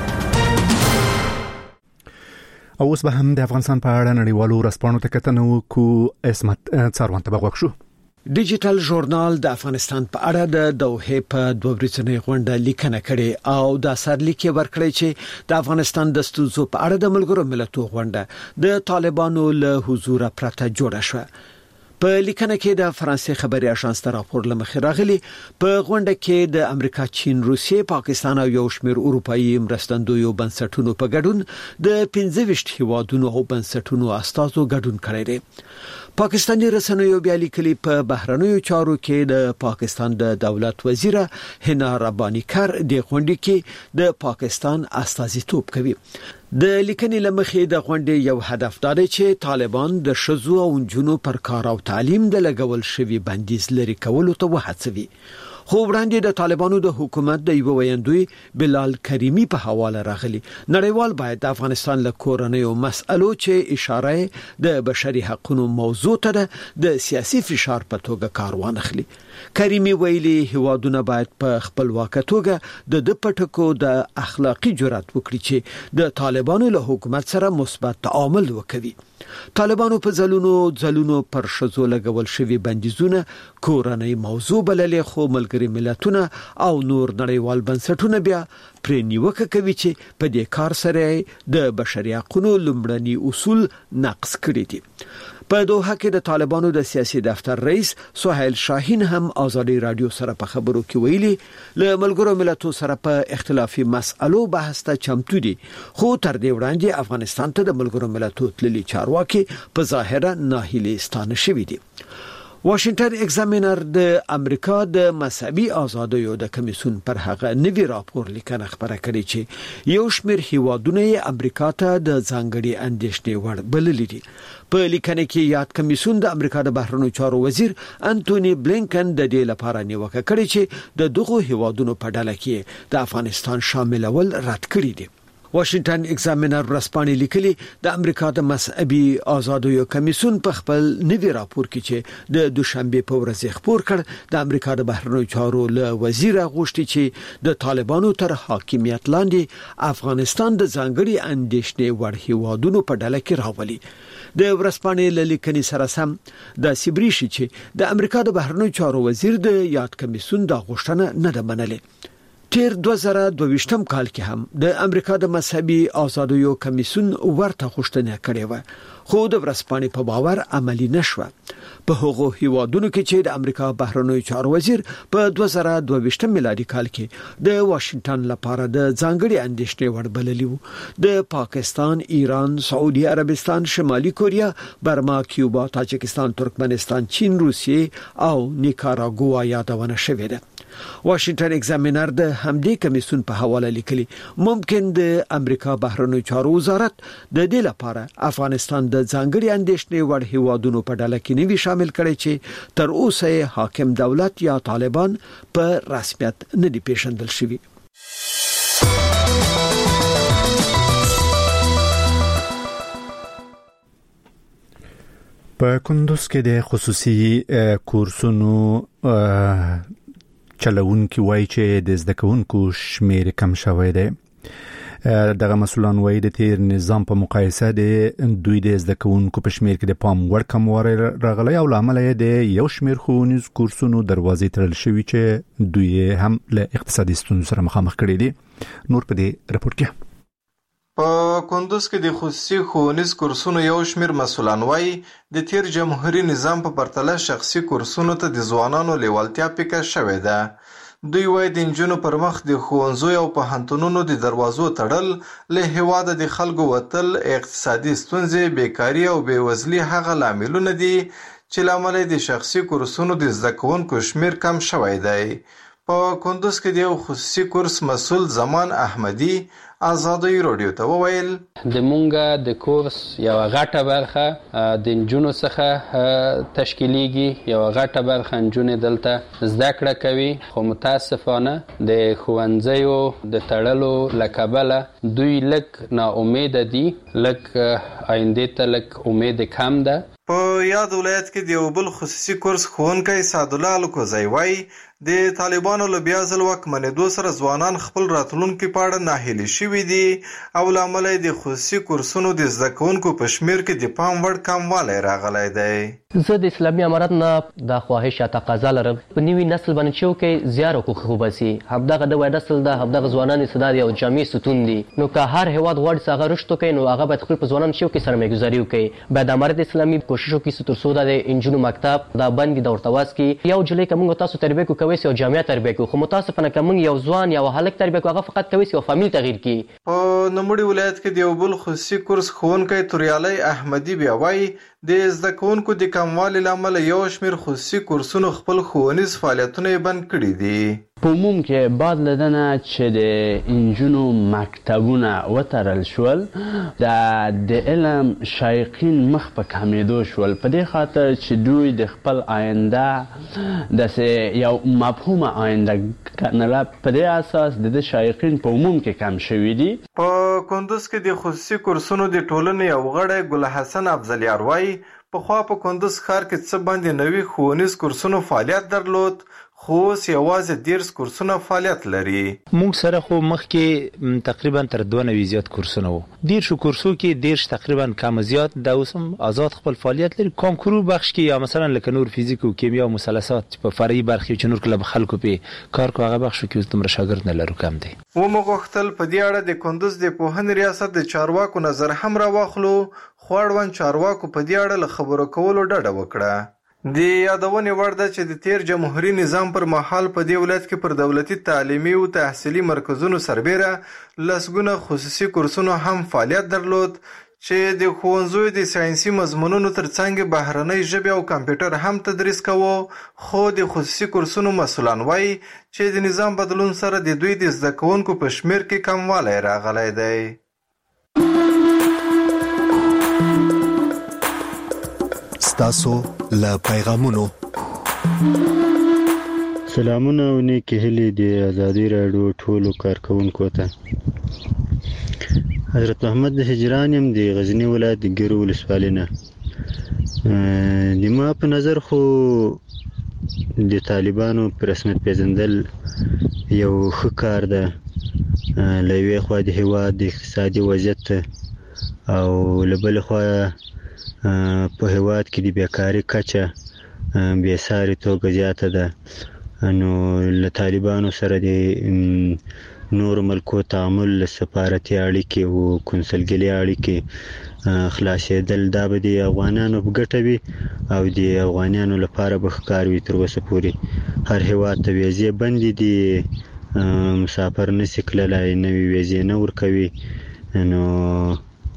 او اوس به هم د افغانستان په اړه نړیوالو رسپانو ته کتنه وکړو. اسمت څاروان ته بغوښ شو. ډیجیټل ژورنال د افغانستان په اړه د دوحې په دوه ورځنۍ غونډه لیکنه کړې او د سرلیک ورکړی چې د افغانستان د ستونزو په اړه د ملګرو ملتونو غونډه د طالبانو له حضور پرته جوړه شوه. په لیکنه کې د فرانسې خبري اژانس ته راپور لمخې راغلي په غونډه کې د امریکا، چین، روسیې، پاکستان او یو شمېر اروپאי مرستندویو بنسټونو په ګډون د پنځه ویشت هیوادونو او بنسټونو استازو ګډون کړی دی. پاکستاني رسنیو بیا لیکلي په بهرنیو چارو کې د پاکستان د دولت وزیر حنا ربانی کر د غونډې کې د پاکستان استازیتوب کوي. د لیکنې لمخې د غونډې یو هدف دا دی چې طالبان د شذو او جنونو پر کار او تعلیم د لګول شوی بندیز لري کولو ته وهڅوي. خو وړاندې د طالبانو د حکومت د یو ویاندوی بلال کریمی په حواله راغلی نړیوال باید د افغانستان له کورنیو مسألو چې اشاره د بشري حقوقو موضوع ته د سیاسي فشار په توګه کار وانخلي. کریمی ویلي هیوادونه باید په خپلواک توګه د د پټکو د اخلاقی جرأت وکړي چې د طالبانو له حکومت سره مثبت تعامل وکړي. طالبانو په ځلونو ځلونو پر شذو لګول شوی بندیزونه کورنۍ موضوع بللې، خو ملګري ملتونه او نور نړیوال بنسټونه بیا پرې نیوکه کوي چې په دې کار سره د بشري حقوقو لومړني اصول نقض کړي دي. په دوحه کې د طالبانو د سیاسي دفتر رئیس سهیل شاهین هم آزادي رادیو سره په خبرو کې ویلي له ملګرو ملتونو سره په اختلافي مسألو بحث ته چمتو دي، خو تر دې وړاندې افغانستان ته د ملګرو ملتونو تللي چارواکي په ظاهره ناهیلي ستانه شوي دي. واشنگټن ایگزامینر د امریکا د مذهبي آزادیو د کمیسیون پر هغه نوی راپور لیکنه خبره کړې چې یو شمېر هیوادونه امریکا ته د ځانګړي اندېښنې وړ بللي دي. په لیکنه کې یاد کمیسیون د امریکا د بهرنیو چارو وزیر انټونی بلینکن د دې لپاره نیوکه کړې چې د دغو هیوادونو په ډله کې د افغانستان شاملول رد کړی دي. واشنگټن ایگزامینر رسپانې لیکلي د امریکا د مذهبي آزادیو کمیسیون په خپل نوی راپور کې چې د دوشنبه په ورځ خبر کړ د امریکا د بهرنیو چارو له وزیر غوښتي چې د طالبانو تر حاکمیت لاندې افغانستان د ځانګړي اندېښنې وړ هیوادونو په ډله کې راولي. د ورسپانې لیکنې سره سم د سیبریشي چې د امریکا د بهرنیو چارو وزیر د یاد کمیسیون د غوښتنه نه ده منلې. تیر دوه زره دوه ویشتم کال کې هم د امریکا د مذهبي آزادیو کمیسیون ورته غوښتنه کړې و، خو د ورسپانې په باور عملی نشوه. په هغو هیوادونو کې چې د امریکا بهرنیو چارو وزیر په دوه زره دوه ویشتم میلادي کال کې د واشنگټن لپاره د ځانګړي اندېښنې وړ بللی وو، د پاکستان، ایران، سعودي عربستان، شمالي کوریا، برما، کیوبا، تاجکستان، ترکمنستان، چین، روسیې او نیکاراګوا یادونه شوې ده. واشنگټن ایگزامینر د همدې کمیسیون په حواله لیکلي ممکن د امریکا بهرنیو چارو وزارت د دې لپاره افغانستان د ځانګړي اندېښنې وړ هیوادونو په ډله کې نوي شامل کړي چې تر اوسه حاکم دولت یا طالبان په رسمیت نه دي پیژندل شوي. په کندوز کې د خصوصي کورسونو چلوونکي وایي چې د زده کوونکو شمیر کم شوی دی. دغه مسولان وایي د تیر نظام په مقایسه د دوی د زده کوونکو په شمیر کې د پام وړ کموالی راغلی او لامل یې د یو شمیر ښوونیز کورسونو دروازې تړل شوي چې دوی هم له اقتصادي ستونزو سره مخامخ کړي دي. نور په دې رپورټ کې په کندوز کې د خصوصي ښوونیز کورسونو یو شمیر مسولان وایي د تیر جمهوریت نظام په پرتله شخصي کورسونو ته د ځوانانو لیوالتیا پیکه شوې ده. دوی وایي د نجونو پر مخ د ښوونځیو او پوهنتونونو د دروازو تړل، له هېواده د خلکو وتل، اقتصادي ستونزې، بیکاري او بېوزلي هغه لاملونه دي چې له امله د شخصي کورسونو د زده کوونکو شمېر کم شوی دی. په کندوز کې د یو خصوصي کورس مسؤل زمان احمدي آزادۍ راډیو ته وویل د مونږه د کورس یو غټه برخه د نجونو څخه تشکیلیږي، یو غټه برخه نجونې دلته زده کړه کوي، خو متاسفانه د ښوونځیو د تړلو له کبله دوی لږ ناامیده دي، لږ آیندې ته لږ امید کم ده. په یاد ولایت کې د یو بل خصوصي کورس ښوونکی سعدالله الکوزی وایي د طالبانو له بیا ځل واکمنېدو سره ځوانان خپل راتلونکي په اړه ناهیلي شوي دي او له امله یې د خصوصي کورسونو د زده کوونکو په شمېر کې د پام وړ کموالی راغلی دی. زه د اسلامي امارت نه دا خواهش یا تقاضا لرم په نوي نسل باندې چې وکړي زیار وکړو وباسي، همدغه نوی نسل ده، همدغه ځوانان چې دا د یو جامع ستون دي، نو که هر هېواد غواړي چې هغه رشد وکړي نو هغه باید خپل په ځوانانو چې وکړي سرمایه‌ګذاري وکړي. باید امارت اسلامي کوشش وکړي چې تر څو دا د نجونو مکتب دا بند د ورته واس کړي. یو نجلۍ که موږ تاسو تربیه کوو کوی چې یو جامع تربیه کوو، خو متاسفانه که موږ یو ځوان یا هلک تربیه کوو هغه فقط کوي چې یو فامیل تغییر کړي. په نوموړي ولایت کې د یو بل خصوصي کورس ښوونکی توریالی احمدي بیا وایي د زده کوونکو د کموالي له امله یو شمېر خصوصي کورسونو خپل ښوونیز فعالیتونه یې بند کړي دي. په عموم کې بعد له نه چې د انجونو مکتبونه وتړل شول د علم شایقین مخ په کمېدو شول، په دې خاطر چې دوی د خپل آینده داسې یو مفهومه آینده ګڼله، په دې اساس د د شایقین په عموم کې کم شوي دي. په کندوز کې د خصوصي کورسونو د ټولنې یو غړی ګل حسن افضلیار وایي پخوا په کندوز ښار کې څه باندې نوي ښوونیز کورسونو فعالیت درلود، خو اوس یوازې دیرش کورسونه فعالیت لري. موږ سره خو مخکې تقریبا تر دوه نوي زیات کورسونه وو، دیرشو کورسو کې دیرش تقریبا کم زیات دا اوس هم آزاد خپل فعالیت لري. کانکورو بخش کې یا مثلا لکه نور فیزیک او کیمیا او مثلثات په فرعي برخې چې نور کله خلکو په کار کو هغه بخش کې اوس دومره شاګرد نه لرو، کم دی. و موږ غوښتل په دې اړه د کندوز د پوهنې ریاست د چارواکو نظر هم راواخلو، خو اړوند چارواکو په دې اړه له خبرو کولو ډډه وکړه. د یادونې وړ ده چې د تیر جمهوري نظام پر مهال په دې ولایت کې پر دولتي تعلیمي او تحصیلي مرکزونو سربیره لسګونه خصوصي کورسونو هم فعالیت درلود چې د ښوونځیو د ساینسي مضمونونو ترڅنګ بهرنۍ ژبې او کمپیوټر هم تدریس کوو، خو د خصوصي کورسونو مسؤلان وایي چې د نظام بدلون سره د دوی د زده کوونکو په شمېر کې کموالی راغلی دی. ستاسو له پیغامونو سلامونه او نیکی هیلې د ازادي راډیو ټولو کارکونکو ته. حضرت محمد هجران يم د غزنی ولایت د ګیرو ولسوالۍ نه. د ما په نظر خو د طالبانو په رسمیت پیژندل یو ښه کار ده، له یوې خوا د هېواد د اقتصادي وضعیت او له بلې خوا په هېواد کې د بیکاري کچه بې ساري توګه زیاته ده، نو له طالبانو سره د نورو ملکو تعامل، سفارتي اړیکې او کنسلګري اړیکې خلاصېدل دا به د افغانانو په ګټه وي او د افغانانو لپاره به ښه کار وي. تر اوسه پورې هر هېواد ته ویزې بندې دي، مسافر نشي تللی، نوې ویزې نه ورکوي، نو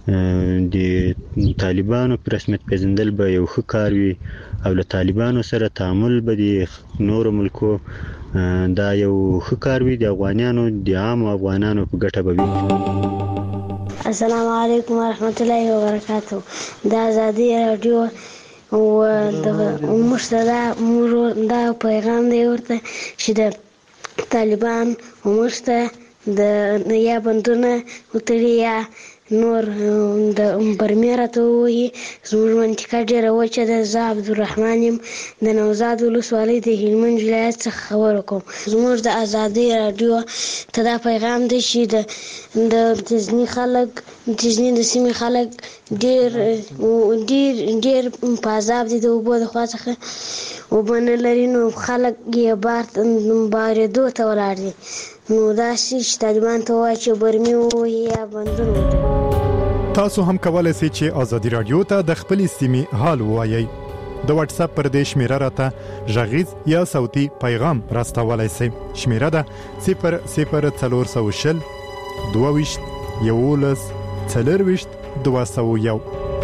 د طالبانو په رسمیت پیژندل به یو ښه کار وي او له طالبانو سره تعامل به د نورو ملکو دا یو ښه کار وي، د افغانانو د عامو افغانانو په ګټه به وي. السلام علیکم ورحمت الله وبرکاتو. د ازادي راډیو او د مشترک دا پیغام دی ورته چې د طالبان ومشته د یا بندونه وتړي یا نور د برمه راته وایي. زموږ منطقه ډېره وچه ده. زه عبدالرحمن یم د نوزاد ولسوالۍ د هلمند ولایت څخه خبره کوم. زموږ د ازادۍ راډیو ته دا پیغام دی چې د غزني خلک غزني د سیمې خلک ډېر ډېر ډېر په عذاب دي، د اوبو د خوا څخه اوبه نه لري، نو خلک یې بار بارېدو ته ولاړ دي. نو داسې چې طالبان ته وایي چې برمې ووایي یا بندونه وتړي. تاسو هم کولای شئ چې ازادي رادیو ته د خپلې سیمې حال ووایئ. د واتس اپ پر دې شمیره راته ژغیز یا صوتي پیغام راستولای شئ. شمیره ده صفر صفر څلور سوه شل دوه ویشت یولس څلرویشت دوه سوه یو.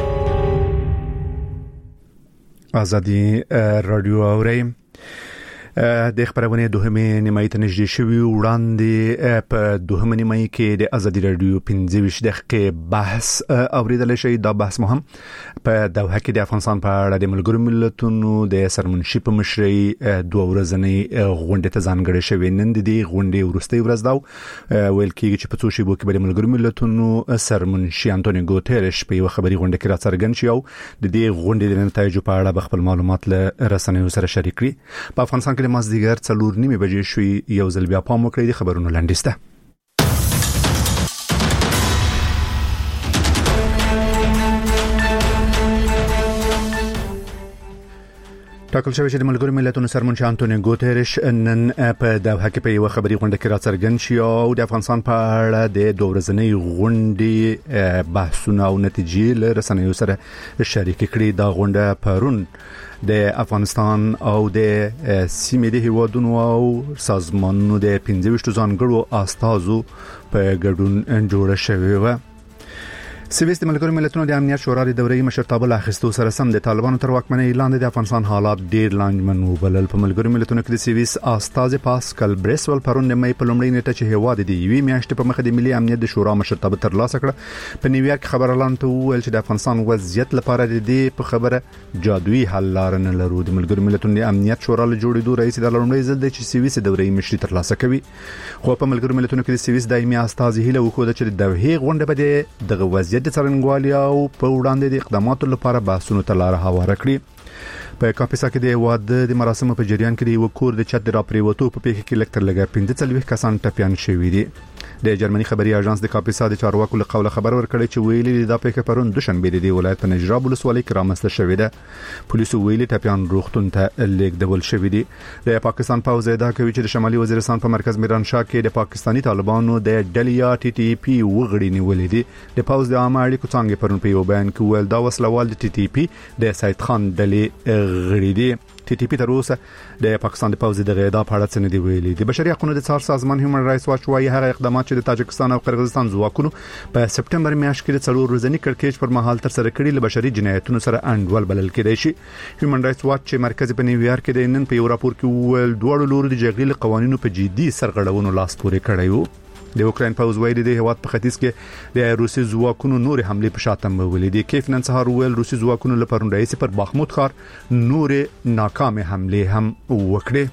آزادی رادیو اورئ. د خبرونه دوهمه نیمه ته نږدې شوی وړاندې په دوهمه نیمه کې د آزادی رادیو پنځه ویشت دقیقې بحث اوریدل شي. دا بحث مهم په دوحه کې د افغانستان په اړه د ملګرو ملتونو د سرمنشي په مشرۍ دوه ورځنۍ غونډه ته ځانګړې شوی. نن د دې غونډې وروستۍ ورځ دا ویل کېږي چې په څو شیبو کې د ملګرو ملتونو سرمنشي انټونیو ګوتيريش په یو خبري غونډه کې راڅرګند شي او د دې غونډې د نتایجو په اړه خپل معلومات له رسنیو سره شریک کړي. په افغانستان د مازدیګر څلور نیمه بجې شوې. یو ځل بیا پام وکړئ د خبرونو لاندېسته. ټاکل شوی چې د ملګرو ملتونو سرمنشي انټونیو ګوتيريش نن په دوحه کې په یو خبري غونډه کې راڅرګند شي او د افغانستان په اړه د دوه ورځنۍ غونډې بحثونه او نتیجې له رسنیو سره شریک کړي. دا غونډه پرون د افغانستان او د سیمې د هیوادونو او سازمانونو د پنځه ویشت ځانګړو استازو په ګډون جوړه شوې و. سویس د ملګرو ملتونو د امنیت شورا د دورې مشرتابه له اخیستو سره سم د طالبانو تر واکمنۍ لاندې د افغانستان حالات ډیر لانجمن وبلل. په ملګرو ملتونو کې د سویس استاذ پاسکل بریسول پرون د مې په لومړۍ نیټه چې هواد دی یوې میاشتې په مخه د ملي امنیت د شورا مشرتابه ترلاسه کړه. په نیویارک خبر اعلان ته ویل چې د افغانستان وضعیت لپاره د دې په خبره جادویي حل لار نه لرو. د ملګرو ملتونو د امنیت شورا له جوړېدو رئیس د لومړۍ ځل د سویس دورې مشري ترلاسه کوي. خو په ملګرو ملتونو کې د سویس دایمي استاذ هیله وکړه چې د دوحه غونډه به د وضعیت د څرنګوالي او په وړاندې د اقداماتو لپاره بحثونو ته لار هواره کړي. په کاپیسا کې د واده د مراسمو په جریان کې د وکور د چت د راپریوتو په پیښه کې لکټر لګا پنځه څلويخ کسان ټپيان شوي دي. د جرمني خبري اژانس د کاپیسا د چارواکو له قوله خبر ورکړی چې ویلي د پیښه پرون دوشنبه د ولایت په نجراب ولسوالۍ کې رامنځته شوې ده. پولیسو ویلي ټپيان روغتون ته لیږدول شوي دي. د پاکستان پوځ ادعا کوي چې د شمالي وزیرستان په مرکز میرانشاه کې د پاکستانی طالبانو د ډلیا ټي ټي پی وګړي نیولې دي. د پوځ د عامه اړیکو څنګه پرون په یو بیان کې ویل دا وسلوال د ټي ټي پی د سید خان ډلې غړي دي. ټي ټي پی تر اوسه د پاکستان د پوځ د غیدا په اړه څه نه دی ویلي. د بشري حقوقو د څار سازمان هیومن رائټس واچ وايي هغه اقدامات چې د تاجکستان او قرغیزستان ځواکونو په سپټمبر میاشت کې د څلور ورځني کړکېچ پر مهال تر سره کړي له بشري جنایتونو سره انډول بلل کېدای شي. هیومن رائټس واچ چې مرکز په نیویارک کې د نن په یو راپور کې ویل دوه لوري د جګړې قوانینو په جدي سرغړونو لاس پورې کړی وو. د اوکراین پوځ ویلي د هواد په ختیځ کې د روسي ځواکونو نور حمله په شاتم ویلي دي. کیف نن سهار ویل روسي ځواکونو له پرون رئیس پر باخمود ښار نور ناکامه حمله هم وکړه.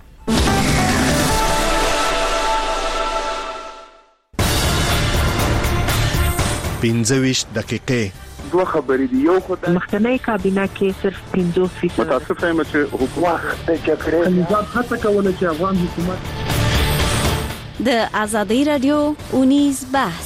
پنځه ویشت دقیقې دوه خبرې دي. یو خو د مخکنی کابینه کې صرف پنځوس فیصد متاسف یم چې حکومت د جګړې نظام هڅه کوله چې افغان حکومت د آزادی رادیو اونیز بحث.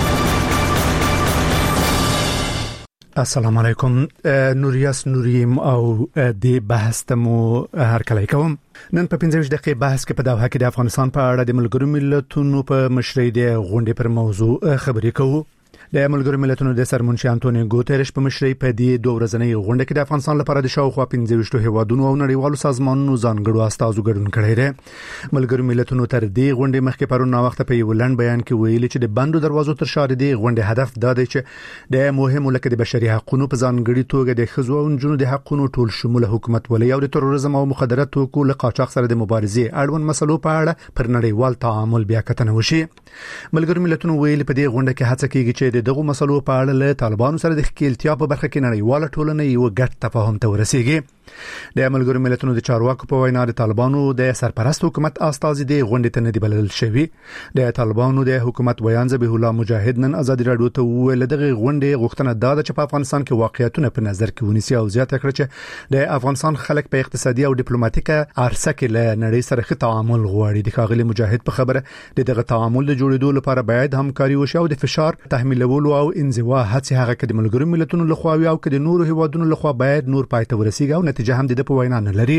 السلام علیکم. نوریاس نوریم او د بحث تمو هر کله کوم. نن په پنځه ویشت دقیقې بحث کې په دوحه کې د افغانستان په اړه د ملګرو ملتونو په مشرۍ د غونډې پر موضوع خبرې کوو. د ملګرو ملتونو د سرمنشي انټونیو ګوتيريش په مشرۍ په دې دوه ورځنۍ غونډه کې د افغانستان لپاره د شاوخوا پنځه ویشت هیوادونو او نړیوالو سازمانونو ځانګړو استازو ګډون کړی دی. ملګرو ملتونو تر دې غونډې مخکې پرون نا وخت په یو لنډ بیان کې ویلي چې د بندو دروازو تر شا د غونډې هدف دا دی چې د مهمو لکه د بشري حقوقو په ځانګړي توګه د ښځو او نجونو د حقوقو ټول شموله حکومت ولې او د تروریزم او مخدرات توکو له قاچاق سره د مبارزې اړوند مسلو په اړه پر نړیوال تعامل بیا کتنه وشي. ملګرو ملتونو ویلي په دې غونډه کې هڅه کیږي چې د دغو مسلو په اړه له طالبانو سره د ښکېلتیا په برخه کې نړیواله ټولنه یو ګډ تفاهم ته ورسیږي. د ملګرو ملتونو د چارواکو په وینا د طالبانو د سرپرست حکومت استازي د غونډې ته نه دی بلل شوی. د طالبانو د حکومت ویان ذبیح الله مجاهد نن آزادي رادیو ته ویل دغه غونډې غوښتنه دا ده چې په افغانستان کې واقعیتونه په نظر کې ونیسي او زیاته کړي چې د افغانستان خلک په اقتصادي او ډیپلوماټیکه عرصه کې له نړۍ سره ښه تعامل غواړي. د ښاغلي مجاهد په خبره دغه تعامل د جوړېدو لپاره باید همکاري وشي او د فشار تحمیلولو او انزوا هڅې هغه کې د ملګرو ملتونو لخوا او کې د نورو هیوادونو لخوا باید نور پای ته ورسیږي او نتیجه هم د په وینا نه لري.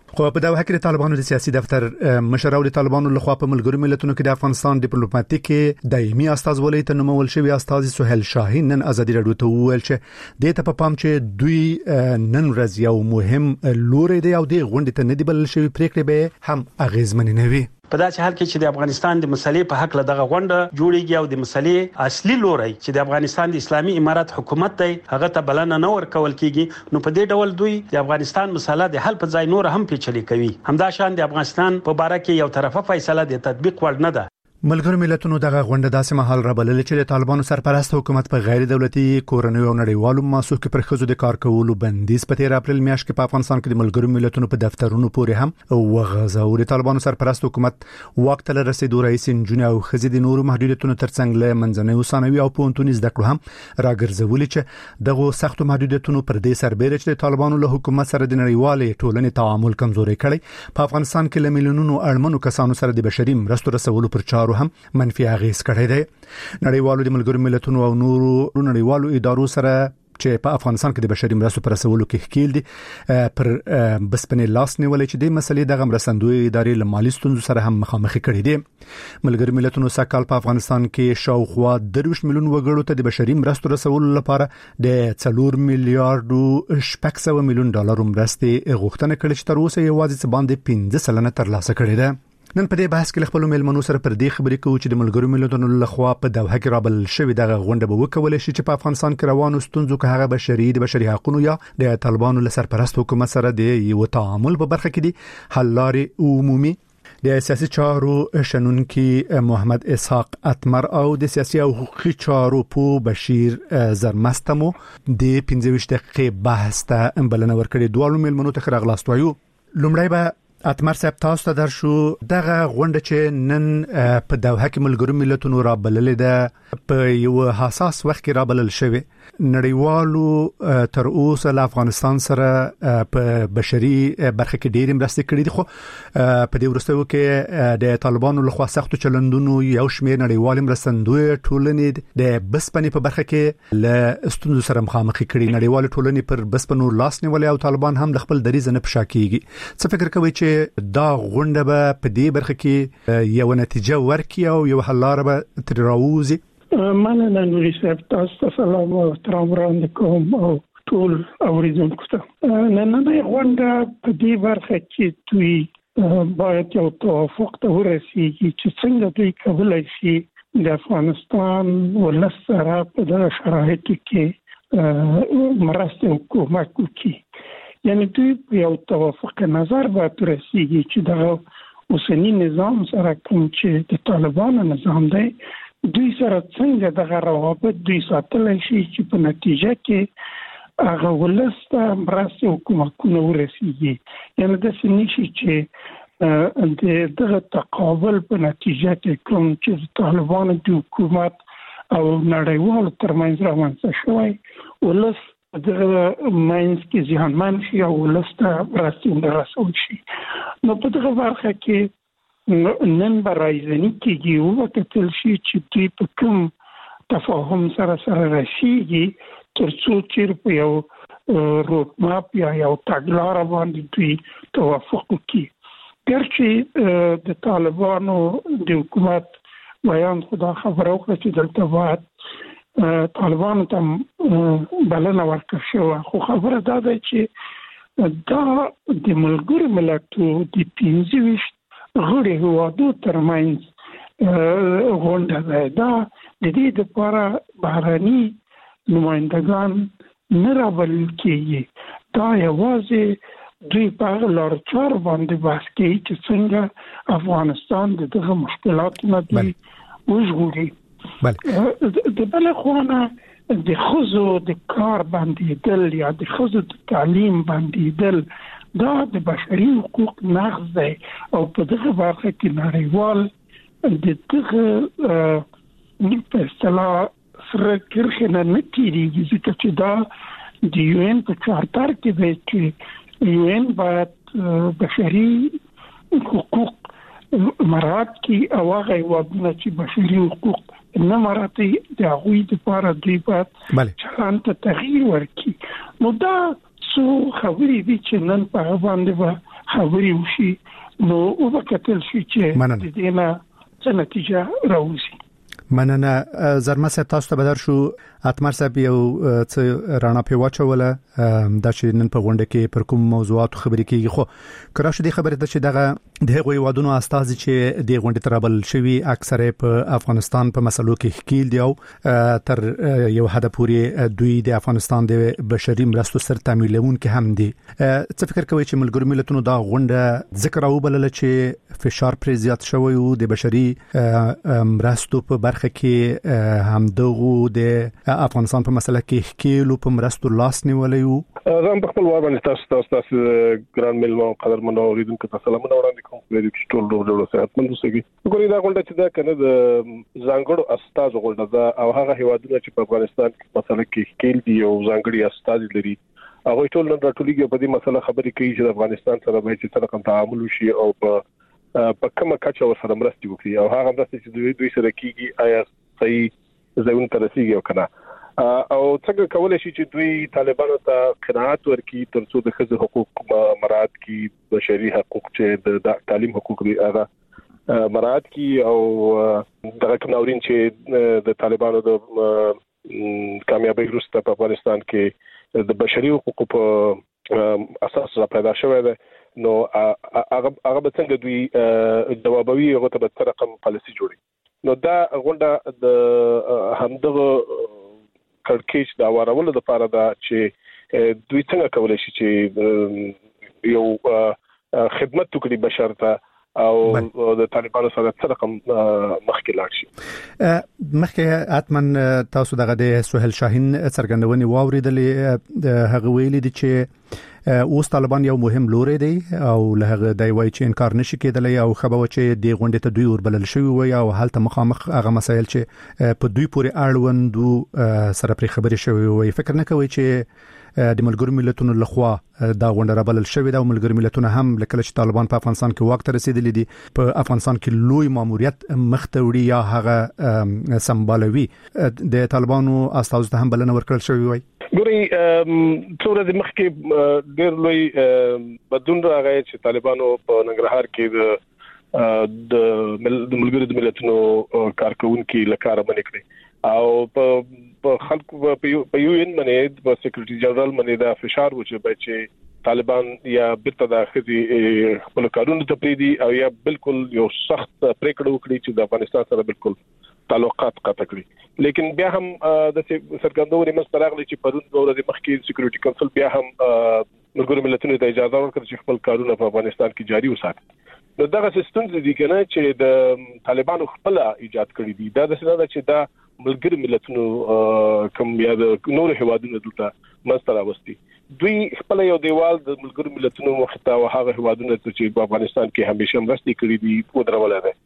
خو په دغه کې طالبانو د سیاسي دفتر مشر او د طالبانو لخوا په ملګرو ملتونو کې د افغانستان ډیپلوماټیک دایمي استازولۍ ته نومول شوی استاد سهیل شاهین نن ازادي رادیو ته وویل چې د ته په پام چې دوی نن ورځ یو مهم لوري دی او د غونډې ته نه دی بلل شوی پریکړې به هم اغیزمن نه وي. په داسې حال کې چې د افغانستان د مسلې په حق له دغه غونډه جوړیږي او د مسلې اصلي لوري چې د افغانستان د اسلامي امارات حکومت دی هغه ته بلنه نه ورکول کیږي نو په دې ډول دوی د افغانستان مسله د حل په ځای نور هم پیچلي کوي. همدا شان د افغانستان په باره کې یو طرفه فیصله د تطبیق وړ نه ده. ملګرو ملتونو دغه غونډه داسې مهال را بلل چې د طالبانو سرپرست حکومت په غیر دولتي کورنیو او نړیوالو مؤسسو کې پر خزو د کار کولو بندیز په تیر اپریل میاشت کې په افغانستان کې د ملګرو ملتونو په دفترونو پورې هم وغځاو. د طالبانو سرپرست حکومت وخت له رسیدو رئیس انجن او خزې د نورو محدودیتونو ترڅنګ له منځنۍ ثانوي او پونتونی زده کړو هم راګرځولي چې دغه سخت محدودیتونو پر دې سربېره چې د طالبانو له حکومت سره د نړیوالې ټولنې تعامل کمزوري کړي په افغانستان کې له میلیونونو اړمنو کسانو سره د بشري مرستو رسولو پر چارو هم منفي اغیز کړی دی. نړیوالو د ملګرو ملتونو او نورو نړیوالو ادارو سره چې په افغانستان کې د بشري مرستو پر رسولو کې ښکیل دي پر بسپنې لاس نیولې چې د مسلې دغه مرستندوی ادارې له مالي ستونزو سره هم مخامخ کړي دي. ملګرو ملتونو سکهال په افغانستان کې شاوخوا درویش میلیون وګړو ته د بشري مرستو رسولو لپاره د څلور میلیارډ شپږ سوه میلیون ډالر مرستې غوښتنه کړې چې تر اوسه یوازې څه باندې پنځه سلنه ترلاسه کړې ده. نن په دې بحث کې خپل مېلمنو سره پر دې خبرې کوو چې د ملګرو ملتونو لخوا په دوحه کې رابل شوی دغه غونډه به وکول شي چې په افغانستان کې روانو ستونزو کې هغه بشري د بشري حقوقو یا د طالبانو له سرپرست حکومت سره د یو تعامل په برخه کې دي حل لارې عمومي. د سیاسي چارو شنونکي محمد اسحاق اتمر او د سیاسي او حقوقي چارو په بشیر زرمستمو د پنځه ویشت دقیقې بحث ته بلنه ورکړې. دوه مېلمنو ته راغلاست وایو. لومړی به اتمر صاحب تاسو ته در شو دغه غونډه چې نن په دوحه کې ملګرو ملتونو را بللې ده په یو حساس وخت کې را بلل شوی. نړیوالو تر اوسه له افغانستان سره په بشري برخه کې ډېر مرستې کړې دي خو په دې وروستیو کې د طالبانو لخوا سختو چلندونو یو شمېر نړیوال مرستندوی ټولنې د بسپنې په برخه کې له ستونزو سره مخامخ کړي. نړیوال ټولنې پر بسپنو لاس نیولې او طالبان هم د خپل دریځ نه پشا کیږي. څه فکر کوي چې دا غونډه به په دې برخه کې یو نتیجه ورکړي او یو حل لاره به تر راوځي؟ مننه نوري صاحب، تاسو سلام او احترام وړاندې کوم او ټول اوریدونکو ته. نننۍ غونډه په دې برخه کې دوی باید یو توافق ته ورسیږي چې څنګه دوی کولای شي د افغانستان ولس سره په دغه شرایطو کې مرسته حکومت وکړي. یعنی دوی یو توافق نظر باید ورسیږي چې دغه اوسنی نظام سره کوم چې د طالبانو نظام دی دوی سره څنګه دغه روابط دوی ساتلی شي چې په نتیجه کې هغه ولس ته مرستې حکومتونه ورسیږي. یعنی داسې نشي چې د دغه تقابل په نتیجه کې کوم چې د طالبانو د حکومت او نړیوالو ترمنځ رامنځته شوی ولس دغه ماینس کې ځانمن شي او ولس ته مرستې رسول شي. نو په دغه برخه کې نن به راځنی کېږي او وکتل شي چې دوی په کوم تفاهم سره سره رسیږي تر څو چې په یو روډ ماپ یا یو تګلاره باندې دوی توافق وکړي. ګرچې د طالبانو د حکومت بیان خدا خبره وکړه چې دلته باید طالبانو ته بلنه ورکړل شوه، خو خبره دا ده چې دا د ملګرو ملتونو د پنځه ویشت غړي هیوادو ترمنځ غونډه ده. دا د دې لپاره بهرني نمایندګان نه رابلل کېږي. دا یوازې دوی په هغه لارو چارو باندې بحث کوي چې څنګه افغانستان د دغه مشکلاتو نه دوی وژغوري. د بلې خوا نه د ښځو د کار بندېدل یا د ښځو د تعلیم بندېدل دا د بشري حقوق نقض دی او په دغه برخه کې نړیوال د دغه په اصطلاح سره کرښې نه نه تېرېږي ځکه چې دا د یو این په چارتر کې دی چې یو این باید بشري حقوق مراعات کړي او هغه هېوادونه چې بشري حقوق نه مراعاتوي د هغوی دپاره دوی باید چلند ته تغییر ورکړي. نو دا څو خبرې دي چې نن په هغه باندې به خبري وشي نو او وکتل شي چې د دې نه څه نتیجه راوځي. مننه زرما صاحب، تاسو ته بدر شو اتمر صاحب یو څه رانا په واچوله د چې نن په غونډه کې پر کوم موضوعات خبرې کیږي. خو کړه شو د خبرې د چې دغه د هغوی وادونو استاد چې د غونډې ترابل شوی اکثره په افغانستان په مسلو کې حکیل دی او تر یو حد پورې دوی د افغانستان د بشري مرستو سر تامینون کې هم دي. څه فکر کوي چې ملګرو ملتونو دا غونډه ذکر او بلل چې فشار پر زیات شوی او د بشري مرستو په برخه کې هم دغه د افغانستان په مسله کې حکیلو په مرستو لاس نیولې وو؟ زه په خپل وار باندې تاسو تاسو تاسو ګران ملمو قدر منو اوریدونکو ته سلامونه وړاندې کوم په دې کې ټول ډول صحتمند اوسئ. وګورئ دا غونډه چې دا کنه د ځانګړو استاد غونډه ده او هغه هیوادونه چې په افغانستان کې مسله کې حکیل دي او ځانګړي استاد لري هغه ټول نن راټولېږي په دې مسله خبرې کوي چې د افغانستان سره به چې څنګه تعامل وشي او په په کومه کچه ورسره مرستې وکړي او هغه مرستې چې دوی دوی سره کیږي آیا صحیح ځایونه ترسيږي او کنه او څنګه کولای شي چې دوی طالبانو ته قناعت ورکړي ترڅو د ښځو حقوق مراعات کړي، بشري حقوق چې د تعلیم حقوق دي هغه مراعات کړي او دغه ناورین چې د طالبانو د کامیابی وروسته په افغانستان کې د بشري حقوقو په اساس را پیدا شوی دی نو هغه هغه څنګه دوی جوابوي هغه ته به رقم پالیسي جوړي. نو دا غونډه د همدغه کړکېچ د اورولو لپاره دا چې دوی څنګه کولای شي چې یو خدمت وکړي بشر ته او د طالبانو سره څه رقم مخکې لاړ شي. مخکې اتمن تاسو دغه د سهیل شاهین څرګندونې واوریدلې هغه ویلي دي چې اوس طالبان یو مهم لوري دی او له هغه دی وای چې انکار نشي کېدلی او خبره چې د غونډې ته دوی وربلل شوی وي او حالت مخامخ هغه مسایل چې په دوی پورې اړوند سره پر خبرې شوی وي. فکر نه کوي چې د ملګرو ملتونو لخوا دا غونډه رابلل شوې ده او ملګرو ملتونه هم لکه چې طالبان په افغانستان کې واک ته رسیدلي دي په افغانستان کې لوی ماموریت مختوړي یا هغه سمبالوي د طالبانو استاذ ته هم بلنه ورکړل شوې وي. ګوري څوره د مخکې ډېر لوی بدون راغی چې طالبانو په ننګرهار کې د د ملګرو ملتونو کارکونکو لکاره باندې کړی او په په خلکو په یو ان باندې په سیکریټری جنرال باندې دا فشار و چې به چې طالبان یا بیرته د خزي خپل کارونو ته پریدي او یا بالکل یو سخت پریکړه وکړي چې د افغانستان سره بالکل تعلقات قطع کړي. لیکن بیا هم د سرګندوري مستراغلي چې پرون د مخکې سیکریټری کونسل بیا هم ملګرو ملتونو ته اجازه ورکړه چې خپل کارونه په افغانستان کې جاري وساتي. نو دغه سیستم دي کنه چې د طالبانو خپل ایجاد کړی دي دا د څه چې دا ملګرو ملتونو کوم یا د نور هوادونو دلته مستر اوستي دوی خپل یو دیوال د ملګرو ملتونو مخته او هغه هوادونو چې په افغانستان کې همیشه مرستې کړې دي په درولای دي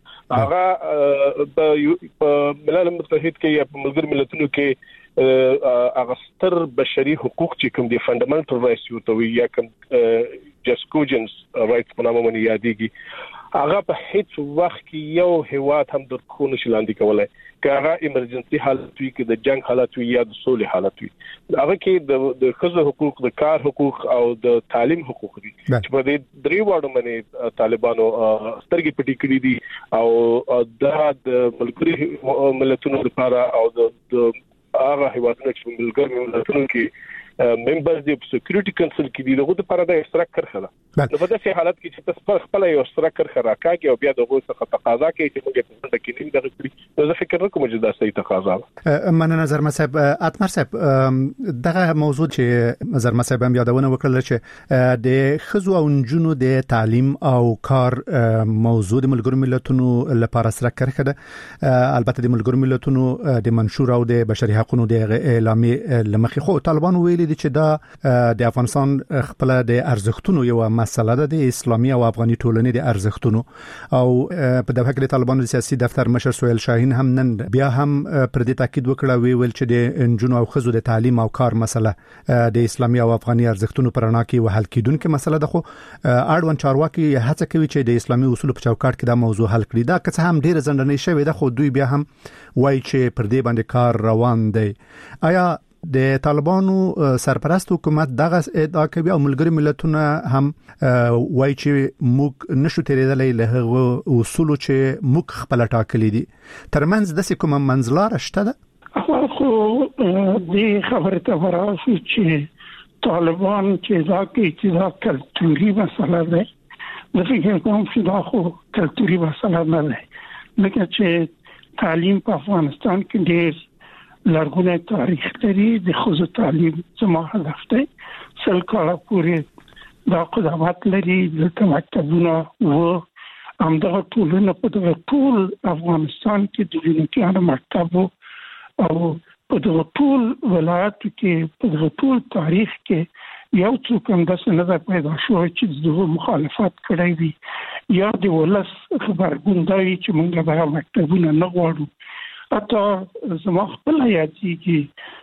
هغه په ملل متحد کې یا په ملګرو ملتونو کې هغه ستر بشري حقوق چې کوم دي فندامنټل رائټس یو ته یا کوم جسکوجنز رائټس په نامه باندې یادېږي هغه په هیڅ وخت کې یو هواد هم د خونو شلاندې کولای که هغه ایمرجنسي حالت وي که د جنگ حالت وي یا د سولې حالت وي هغه کې د د ښځو حقوق د کار حقوق او د تعلیم حقوق دي چې په دې درې واړو باندې طالبانو سترګې پټې کړې دي او دا د ملګرو ملتونو لپاره او د هغه هیوادونو چې ملګرو ملتونو کې ممبرز دی په سکیورټي کونسل کې دي دغه لپاره د اشتراک کرخه ده. نو په داسې حالت کې چې تاسو خپل یو اشتراک کرخه راکاږي او بیا دغه څخه تقاضا کوي چې موږ په څنډه کې نیم دغه کړی نو زه فکر نکوم چې دا صحیح تقاضا ده. من نظر مصعب اتمر صاحب دغه موضوع چې نظر مصعب هم یادونه وکړل چې د خزو او نجونو د تعلیم او کار موضوع د ملګرو ملتونو لپاره سره کرخه ده. البته د ملګرو ملتونو د منشور او د بشري حقوقو د اعلامیه لمخې خو طالبان ویلي دي چې دا د افغانستان خپل د ارزښتونو یو مسله ده د اسلامي او افغاني ټولنې د ارزښتونو او په دغه کې طالبانو سیاسي دفتر مشر سهیل شاهین هم نن بیا هم پر دې تاکید وکړ ویل چې د انجونو او خزو د تعلیم او کار مسله د اسلامي او افغاني ارزښتونو پر اړه کې وحل کیدونکې مسله ده خو اړوند چارواکي هڅه کوي چې د اسلامي اصول په چوکاټ کې دا موضوع حل کړي. دا که څه هم ډېر ځندنې شوی ده خو دوی بیا هم وایي چې پر دې باندې کار روان دی. آیا د طالبانو سرپرست حکومت دغه ادعا کوي او ملګری ملتونه هم وایي چې موږ نشو تیرېدلای له هغه اصول چې موږ خپل ټاکلي دي. ترمنځ د کوم منځلار شته ده؟ خو د خبره ته وراسي چې طالبان چې دا کې چې دا کلتوري مسله ده، د فکر کوم چې دا خو کلتوري مسله نه ده، لکه چې تعلیم په افغانستان کې ډېر لرغونی تاریخ لري. د ښځو تعلیم زما هدف دی. سل کاله پورې دا قدامت لري. دلته مکتبونه و همدغه ټولنه په دغه ټول افغانستان کې د جنوبیانو مکتب او په دغه ټول ولایتو کې په دغه ټول تاریخ کې یو څوک هم داسې نه ده پیدا شوی چې دغه مخالفت کړی وي یا د ولس خبرګون دا وي چې موږ دغه مکتبونه نه غواړو. حتی زما خپل یادېږي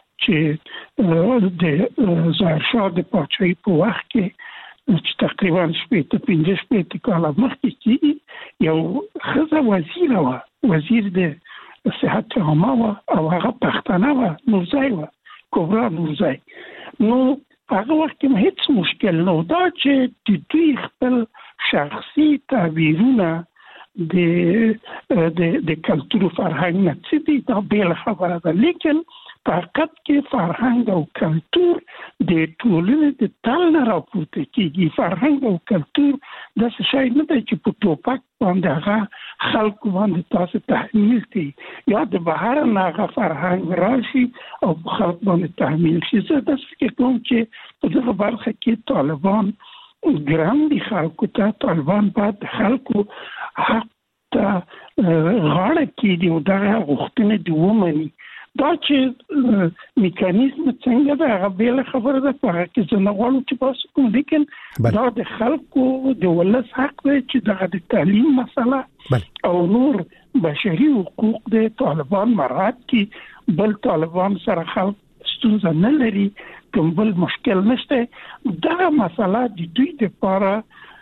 چې د ظاهرشاه د پاچاهۍ په وخت کې چې تقریبا شپېته پنځه شپېته کاله مخکې کې یو ښځه وزیره وه، وزیر د صحت عامه وه او هغه پښتنه وه، نورزی وه، کبرا نورزی. نو هغه وخت کې هیڅ مشکل نه و. دا چې د دوی خپل شخصي تعبیرونه د د د کلتور فرهنګ نه څه دي دا بیل خبره ده، لیکن په حقیقت کې فرهنګ او کلتور د ټولنې د تل نه راپورته کیږي. فرهنګ او کلتور د څه شی نه دی چې په ټوپک باندې هغه خلکو باندې تاسو تحمیل کړي یا د بهر نه هغه فرهنګ راشي او په خلک باندې تحمیل شي. زه داسې فکر کوم چې په دغه برخه کې طالبان ګرام دي خلکو ته. طالبان باید خلکو حق ته غاړه کېږدي او دغه غوښتنې دې ومني. دا چې میکانیزم څنګه ده هغه بېله خبره ده، په هغه کې زه نه غواړم چې بحث وکړم، لیکن دا د خلکو د ولس حق دی چې دغه د تعلیم مسله او نور بشري حقوق د طالبان مراعات کړي. بل طالبان سره خلک ستونزه نه لري، کوم بل مشکل نشته. دغه مسله د دوی دپاره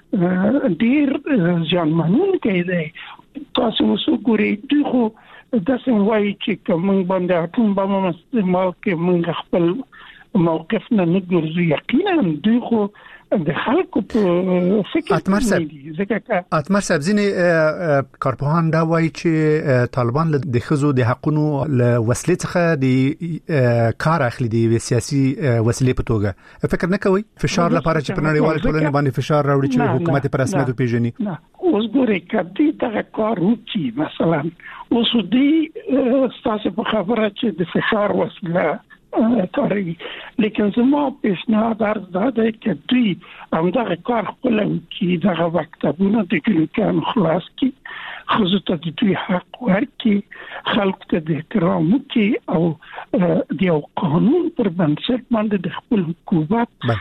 ډېر زیانمنونکی دی. تاسو اوس وګورئ دوی خو داسې وایي چې که موږ باندې اټوم بم هم استعمال کړي موږ خپل موقف نه نه ګرځو. یقینا دوی خو د خلکو په فکر اتمر صاحب اتمر صاحب ځینې کارپوهان دا وایي چې طالبان د ښځو د حقونو له وسلې څخه د کار اخلي د سیاسي وسیلې په توګه. فکر نه کوي فشار لپاره چې په نړیوال ټولنې باندې فشار راوړي چې حکومت په رسمیت وپیژني؟ اوس ګورئ کدی دغه کار وکړي، مثلا اوس دوی ستاسو په خبره چې د فشار وسیله کاروي، لیکن زما پیشنهاد عرض دا دی چې دوی همدغه کار خپل وکړي، دغه مکتبونه د جنوبیانو خلاص کړي، ښځو ته د دوی حق ورکړي، خلکو ته د احترام وکړي او د یو قانون پر بنسټ باندې د خپل حکومت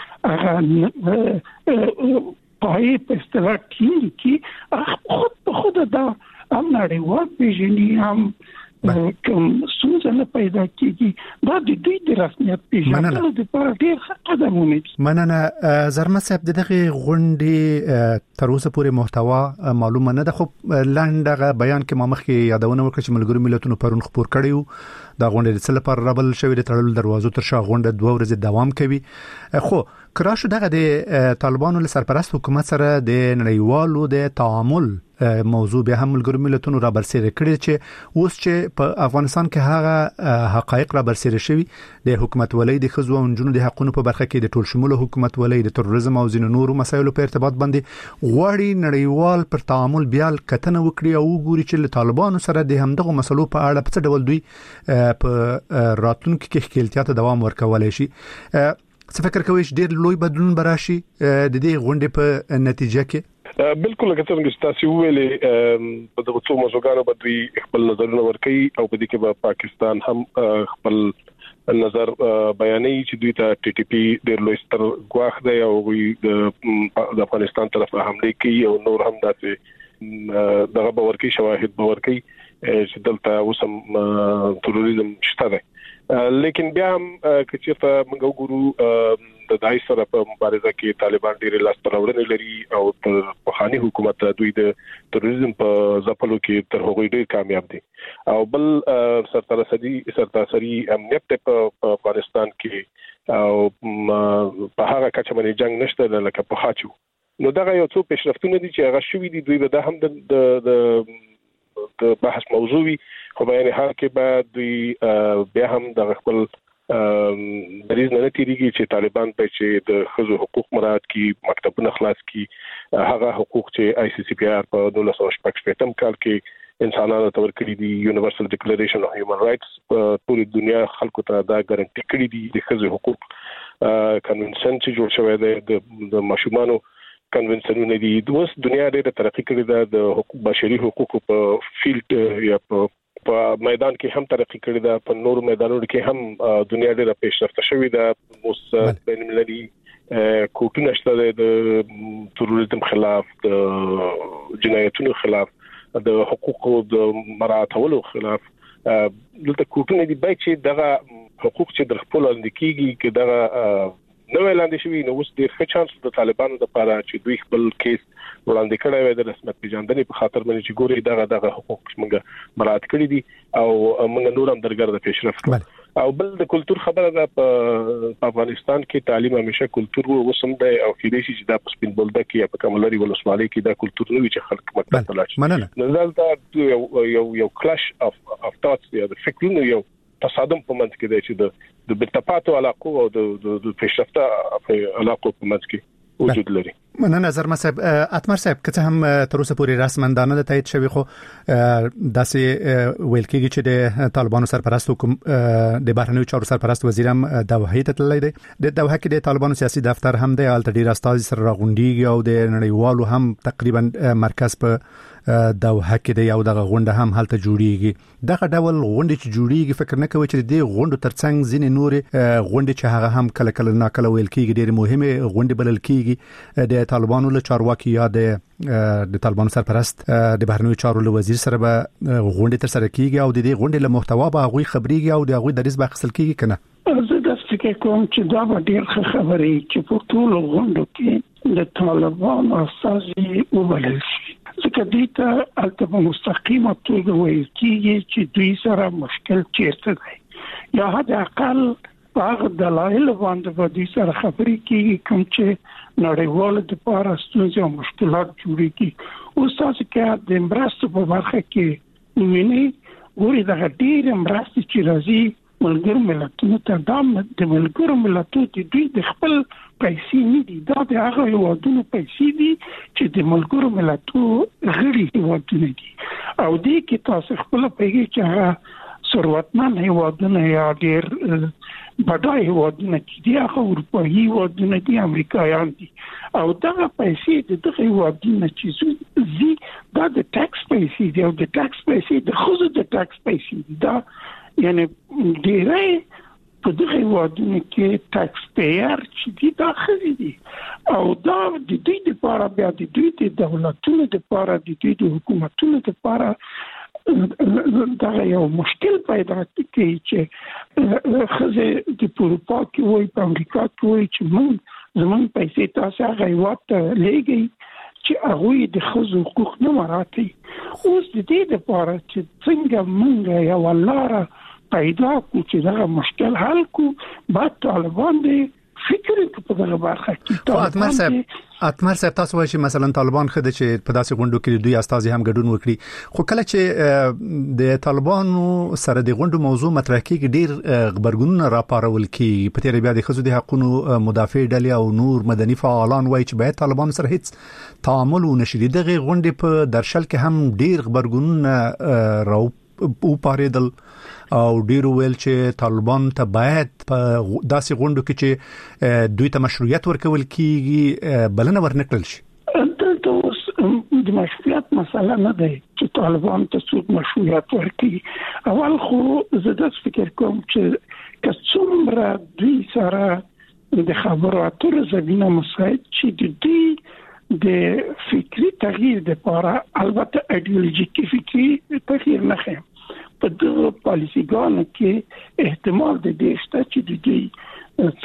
هغه پای په اصطلاح ټینګ کړي. خود په خود دا هم نړیوال پیژني، هم کوم څه نه پیدا کیږي. دا د دوی د رسمیت پیژندلو لپاره ډېر ښه قدمونه دي. مننه. زرمه صاحب دغه غونډې تر اوسه پورې محتوا معلومه نه ده، خو لاندغه بیان کې ما مخکې یادونه وکړه چې ملګرو ملتونو پرون خبر کړیو دا غونډه د څه لپاره رابل شوې د تړلو دروازو تر شا غونډه دوه ورځې دوام کوي. خو کراشو دغه د طالبانو له سرپرست حکومت سره د نړیوالو د تعامل موضوع به هم ملګرو ملتونو را برسېره کړی چې اوس چې په افغانستان کې هغه حقایق را برسېره شوي د حکومت ولې د ښځو او نجونو د حقوقو په برخه کې د ټول شموله حکومت ولې د تروریزم او ځینو نورو مسایلو په ارتباط باندې غواړي نړیوال پر تعامل بیا کتنه وکړي او وګوري چې له طالبانو سره د همدغه مسلو په اړه په څه ډول دوی په راتلونکو کې خپلتیا ته دوام ورکولای شي. څه فکر کوئ چې ډېر لوی بدلون براشي د دې غونډې په نتیجه کې؟ بالکل لکه څنګه چې تاسو ویلې په دغه څو موضوعاتو باندې خپل نظرونه ورکړي او په دې کې به پاکستان هم خپل نظر بیانوي چې دوی ته ټي ټي پی ډېر لوی ستر ګواښ دی او د افغانستان طرف حمله کوي او نور هم داسې دغه باور کوي شواهد باور کوي چې دلته اوسم تروریزم شته دی. لیکن بیا هم کچېته موږ وګورو د دای سره په مبارزه کې طالبان ډېر لاس تراوړنې لري او تر پخوانی حکومت دوی د تروریزم په ځپلو کې تر هغه ډېر کامیاب دي او بل سرتاسري سرتاسري امنیت په افغانستان کې او په هغه کچه باندې جنگ نشته لکه په خاچو نو دا یو څو پیشرفتونه دي چې هغه شوې دي دوی به د هم د د د بحث موضوع وي خو په یعنی حال کې به دوی بیا هم د خپل دریز نه تیریږي چې طالبان په چې د خزو حقوق مراعات کړي مکتبونه خلاص کړي هغه حقوق چې آی سی سی پی آر په دولس سوه شپږ شپږم کال کې انسانانو ته ورکړي دي یونیورسل ډیکلریشن اف هیومن رائټس په ټول دنیا خلکو ته دا ګارانټي کړي دي د خزو حقوق کنونشن چې جوړ شوی دی د ماشومانو کنونشنونه دي د اوس دنیا ډېره ترقی کړې ده د حقوق بشري حقوقو په فیلډ یا په په میدان کې هم ترقی کړې ده په نورو میدانونو کې هم دنیا ډېره پیشرفته شوې ده اوس بین المللي کوټونه شته د تروریزم خلاف د جنایتونو خلاف د حقوقو د مراعاتولو خلاف دلته کوټونه دي باید چې دغه حقوق چې د خپل اندکیږي کې دغه نو وړاندې شوی نو اوس ډېر ښه چانس د طالبانو لپاره چې دوی خپل کیس وړاندې کړی وي د رسمیت پیژندنې په خاطر باندې چې ګوري دغه دغه حقوق موږ مراعات کړی دي او موږ نور هم درګرد پیشرفت او بل د کلچر خبره ده په افغانستان کې تعلیم همیشه کلچر وسم دی او کېدای شي چې دا په سپین بولده کې یا په کملري ولسوالۍ کې دا کلچر نوي چې خلک مکتب ته لاړ نو دلته یو یو یو کلاش اف اف ټاټس یا د فکرونو یو تصادم په منځ کې دی چې د د بلتپاتو علاقو او د د پیشرفته علاقو په منځ کې وجود لري. مننه نظر مصعب اتمر صاحب که څه هم تر اوسه پورې رسمندانه د تایید شوی خو داسې ویل کېږي چې د طالبانو سرپرست حکوم د بهرنیو چارو سرپرست وزیر هم دوحه ته تللی دی د دوحه کې د طالبانو سیاسي دفتر هم دی هلته ډېر استازي سره راغونډېږي او د نړیوالو هم تقریبا مرکز په دوحه کې دی او دغه غونډه هم هلته جوړیږي دغه ډول غونډې چې جوړیږي فکر نه کوي چې د غونډو ترڅنګ ځینې نورې غونډې چې هغه هم کله کله ناکله ویل کېږي ډېر مهمه غونډې بلل کېږي د طالبانو له چارواکي یا د د طالبانو سرپرست د بهرنیو چارو له وزیر سره به غونډې تر سره کېږي او د دې غونډې له محتوا به هغوی خبرېږي او د هغوی دریځ به اخیستل کېږي کنه زه د فکر کوم چې دا به ډېر ښه خبرې چې په ټول غونډو کې د طالبانو استازي وبلل شي ځکه دوی ته هلته په مستقیمه توګه ویل کېږي چې دوی سره مشکل چیرته دی یا حد اقل په هغه دلایل باندې به دوی سره خبرې کېږي کوم چې نړیوال د پاره ستونزې او مشکلات جوړېږي اوس تاسو کې د مرستو په برخه کې ویني ګوري دا ډېر مرستې چې راځي ملګرو ملتونو ته دا د ملګرو ملتونو د دوی د خپل پیسې نه دي دا د هغه هیوادونو پیسې دي چې د ملګرو ملتونو غړي هیوادونه دي او دې کې تاسو خپل پیږي چې هغه ثروتمن هیوادونه یا ډېر بډای هیوادونه چې دی هغه اروپایي هیوادونه دي امریکایان دي او دا پیسې د دغه هیوادونو چې زی دا د ټاکس پیسې دي او د ټاکس پیسې د خود د ټاکس پیسې دي دا یعنی ډیری په دغه هیوادونو کې ټاکس پییر چې دي دا خزي دي او دا د دوی لپاره بیا د دوی د دولتونو لپاره د دوی د حکومتونو لپاره دا یو مشکل پیدا کوي چې خزه د اروپا کې وای په امریکا کې وای چې موږ زمون پیسې تاسو هغه وخت لګي چې هغه د خزو حقوق نه مراعاتي اوس د دې لپاره چې څنګه موږ یو لاره پیدا کو چې دا مشکل حل کو بعد طالبان دي فکر په دغه برخه کې اتمر صاحب اتمر صاحب تاسو وایي چې مثلا طالبان خده چې په داسې غونډو کې دوی استازي هم ګډون وکړي خو کله چې د طالبانو سره د غونډو موضوع مطرح کېږي ډیر خبرګونونه راپارول کېږي په تیر بیا د خزو د حقوقو مدافع ډلې او نور مدني فعالان وایي چې باید طالبان سره هیڅ تعامل ونشي دغه غونډې په درشل کې هم ډیر خبرګونونه راو او پاریدل او ډیرو ویل چې طالبان ته باید په داسې غونډو کې چې دوی ته مشروعیت ورکول کیږي بلنه ورنکړل شي دلته اوس د مشروعیت مسله نه ده چې طالبان ته څوک مشروعیت ورکړي اول خو زه د فکر کوم چې کڅومره دوی سره د خبرو اترو زمينه مساعد چې د دوی د فکری تغییر لپاره البته ایدئولوژیکي فکری تغییر نه خیم په دغه پالیسیګانو کې احتمال د دې شته چې د دوی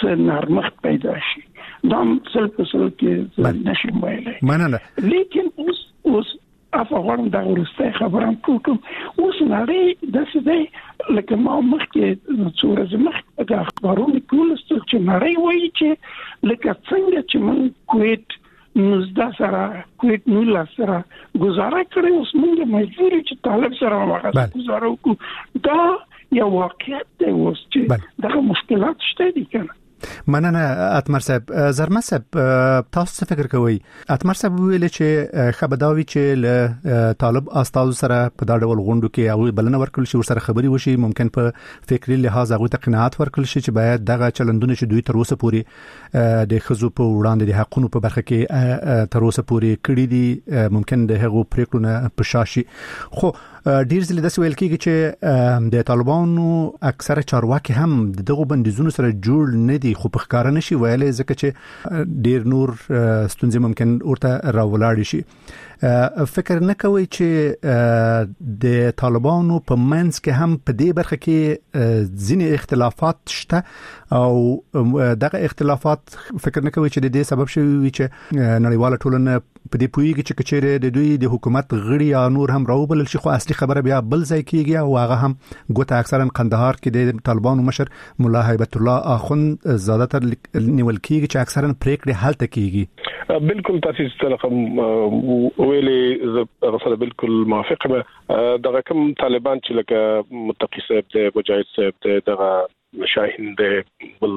څه نرمښت پیدا شي دا څل په څل کې نشي ویلای مننه لیکن اوس اوس افغان د ورسته خبرم کوم اوس نړۍ د څه لکه ما مخکې څوره زمخ د اخبارونو کول ستل چې نړۍ وایي چې لکه څنګه چې من کویت نوزده سره کویت نولا سره گزاره کړې اوس موږ مجبور چې طالب سره واغه گزاره وکړو دا یو واقعیت دی اوس چې دغه مشکلات شته دي کنه مننه اتمر صاحب زرمه صاحب تاسو څه فکر کوئ اتمر صاحب ویل چې خبرداوی چې له طالب استاد سره په دا ډول غونډو کې هغه بلنه ورکړل شي ورسره خبري وشي ممکن په فکری لحاظ هغه ته قناعت ورکړل شي چې باید دغه چلندونه چې دوی تر اوسه پورې د خزو په وړاندې د حقونو په برخه کې تر اوسه پورې کړی دي ممکن د هغه پریکړونه په شاشي خو ډیر ځله د سویل کېږي چې د طالبانو اکثره چارواکي هم دغه بندیزونو سره جوړ نه دي خو په ښکار نشي ویلای ځکه چې ډیر نور ستونزې ممکن ورته راولاړ شي فکر نه کوي چې د طالبانو په منځ کې هم په دې برخه کې ځینې اختلافات شته او دغه اختلافات فکر نه کوي چې د دې سبب شوی چې نړیواله ټولنه په دې پویږي چې کچېره د دوی د حکومت غړي یا نور هم راوبلل شي خو اصلي خبره بیا بل ځای کېږي او هغه هم ګوته اکثرا قندهار کې د طالبانو مشر مولا هیبت الله اخوند زیاده تر نیول کېږي چې اکثرا پریکړې هلته کېږي بالکل تاسو ستاسو ویلي زه بالکل موافق یم دغه کوم طالبان چې لکه متقی صاحب د مجاهد صاحب دغه شاهین د بل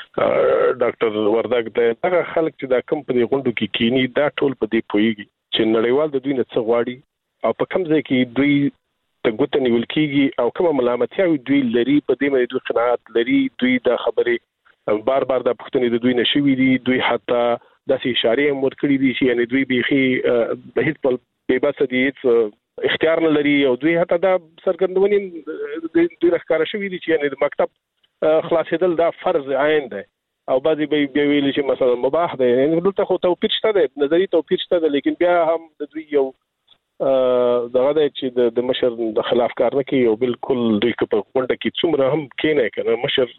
ډاکټر وردګ دغه خلک چې دا کم په دې غونډو کې کینی دا ټول په دې پويږي چې نړیوال د دوی نه څه غواړي او په کوم ځای کې دوی ته ګوت نیول کېږي او کومه ملامتیا دوی لري په دې باندې دوی قناعت لري دوی دا خبره بار بار د پښتنې د دوی نشوي دي دوی حتی داسې اشاره مور کړی دي چې یعنی دوی بيخي د هیڅ په بيبس دي اختیار نه لري او دوی حتی دا سرګندونی دوی راخاره شوی دي چې یعنی د مکتب خلاصېدل دا فرض عین دی او بعضی به ویل چې مثلا مباح دی یعنی دلته خو توپیر شته دی نظری توپیر شته دی لیکن بیا هم د دوی یو دغه د چې د مشر د خلاف کار نه کوي او بالکل دوی په غونډه کې څومره هم کینې کنه مشر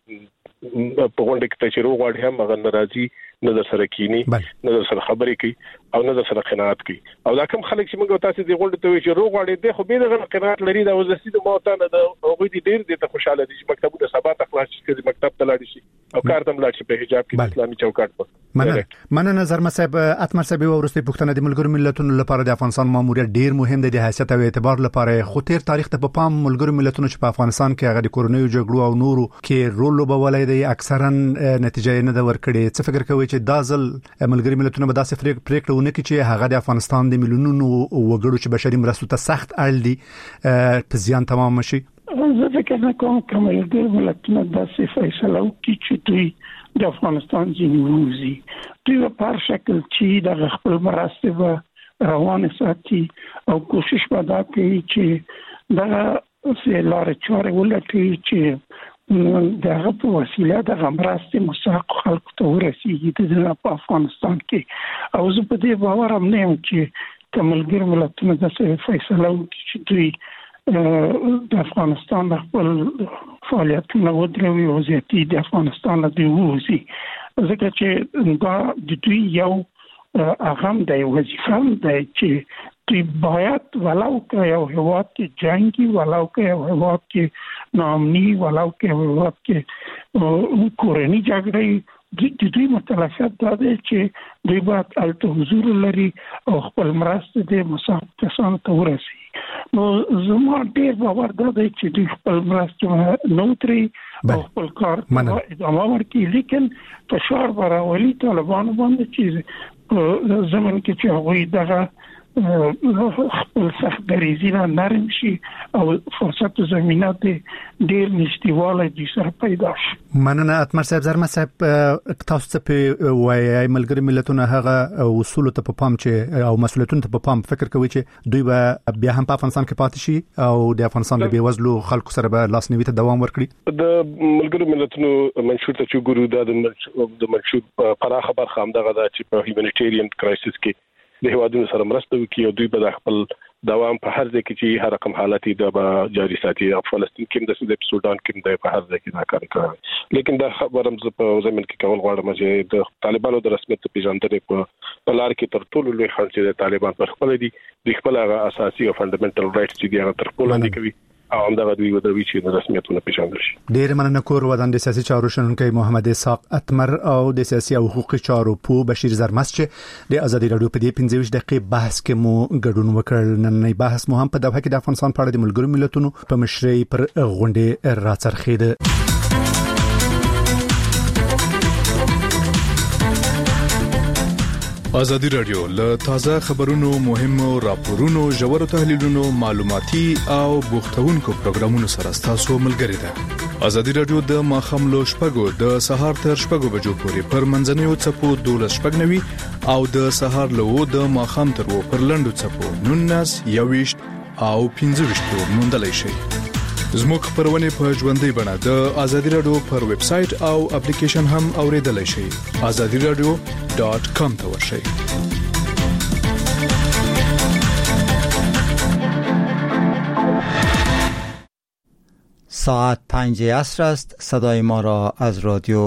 په غونډه کې چې روغاړي هم هغه ناراضي نظر سره کینی نظر سره خبرې کوي او نظر سره قناعت کوي او دا کوم خلک چې موږ تاسو د غونډه ته وی چې روغاړي د خو به د قناعت لري دا وزسي د موتانه د هغه دي ډیر د خوشاله دي چې مکتبونه سبا ته خلاص شي چې مکتب ته لاړ شي او کار ته لاړ شي په حجاب کې اسلامي چوکاټ په مننه مننه نظر مصعب اتمر صاحب ورسته پښتنه د ملګرو ملتونو لپاره د افغانستان ماموریت ډیر مهم دی د حیثیت او اعتبار لپاره خو تیر تاریخ ته په پام ملګرو ملتونو چې په افغانستان کې هغه د کورونی جګړو او نورو کې رول لوبولای دی اکثرا نتیجه نه د ورکړي څه فکر کوي چې دازل ملګری ملتونه به داسې پریکړه ونه کړي چې هغه د افغانستان د ملیونونو وګړو چې بشري مرستو ته سخت اړ دي په زیان تمام شي زه فکر نه کوم چې ملګری ملتونه داسې فیصله وکړي چې دوی د افغانستان ځینې ووزي دوی په هر شکل چې د خپل مرستې به روان ساتي او کوشش به دا کوي چې دا لارې چارې ولټوي چې دغه په وسیله د غمراستي مساق خلکو ته ورسیږي د افغانستان کې او زه په دې باور هم نه یم چې ملګری ملتونه داسې فیصله وکړي چې دوی د افغانستان د خپل فعالیتونه ودروي او زیاتي د افغانستان د ووزي ځکه چې دا د دوی یو اهم دی وظیفه دی چې دوی باید ولو که یو هیواد کې جنگي ولو که یو هیواد کې نامني ولو که یو هیواد کې کورنی جګړه د دوی متلفات دا دی چې دوی باید الته حضور لري او خپل مرسته د مساعد کسانو ته ورسي نو زما ډیر باور دا دی چې دوی خپل مرسته نو تري او خپل کار ادامه ورکړي لیکن فشار براولي طالبانو باندې چې زمون کې چې هغوی دغه خپل سخت دریزي نه نرم شي او فرصت زمينه دې ډیر نشټیواله دي سره پیدا شي مننه اتمر صاحب زرمه صاحب تاسو په وایي ملګری ملتونه هغه اصول ته په پام چې او مسولیتونه ته په پام فکر کوي چې دوی به بیا هم په افغانستان کې پاتې شي او د افغانستان د بیوزلو خلکو سره به لاسنیوي ته دوام ورکړي د ملګری ملتونو منشور ته چې ګورو د منشور پراخه برخه هم دغه چې په هیومانیټیرین کرایسس کې د هوادونو سره مرسته وکړي او دوی به خپل دوام په هر ځای کې چې هر رقم حالتي د جاري ساتي او فلسطین کې د سودان سودان کې د په هر ځای کې دا کار کوي لیکن دا خبرم ز په زمين کې کول غواړم چې د طالبانو د رسمیت پیژندنې په لار کې تر ټولو لوی خنډ چې د طالبان پر خپل دي د خپل اساسي او فندامنټل رائټس چې دی هغه تر ټولو نه کوي او همدغه دوی ودروي چې د رسمیتونو پیژندل شي. ډیر مننه کور ودان د سیاسي چارو شنونکي محمد اسحاق اتمر او د سیاسي او حقوقي چارو په بشیر زرمس چې د ازادي رادیو په دې پنځه ویشت دقیقې بحث کې مو ګډون وکړ. نن بحث مو هم په دغه کې د افغانستان په اړه د ملګرو ملتونو په مشرۍ پر غونډې راڅرخېده. ازادي رادیو له تازه خبرونو مهمو راپورونو ژورو تحلیلونو معلوماتي او بوختونکو پروګرامونو سره تاسو ملګری ده. ازادي رادیو د ماخام لو شپږو د سهار تر شپږو بجو پورې پر منځنوي چپو دولس شپږنوي او د سهار لو د ماخام تر و پر لندو چپو نونس یويشت او پنځه ویشت موندلای شي. زموږ خبرونه په ژوندۍ بڼه د ازادي رادیو پر ویب سټ او اپلیکیشن هم اوریدلای شئ. ازادي رادیو ډاٹ کام ته ورشئ. ساعت پنج عصر است. صدای ما را از رادیو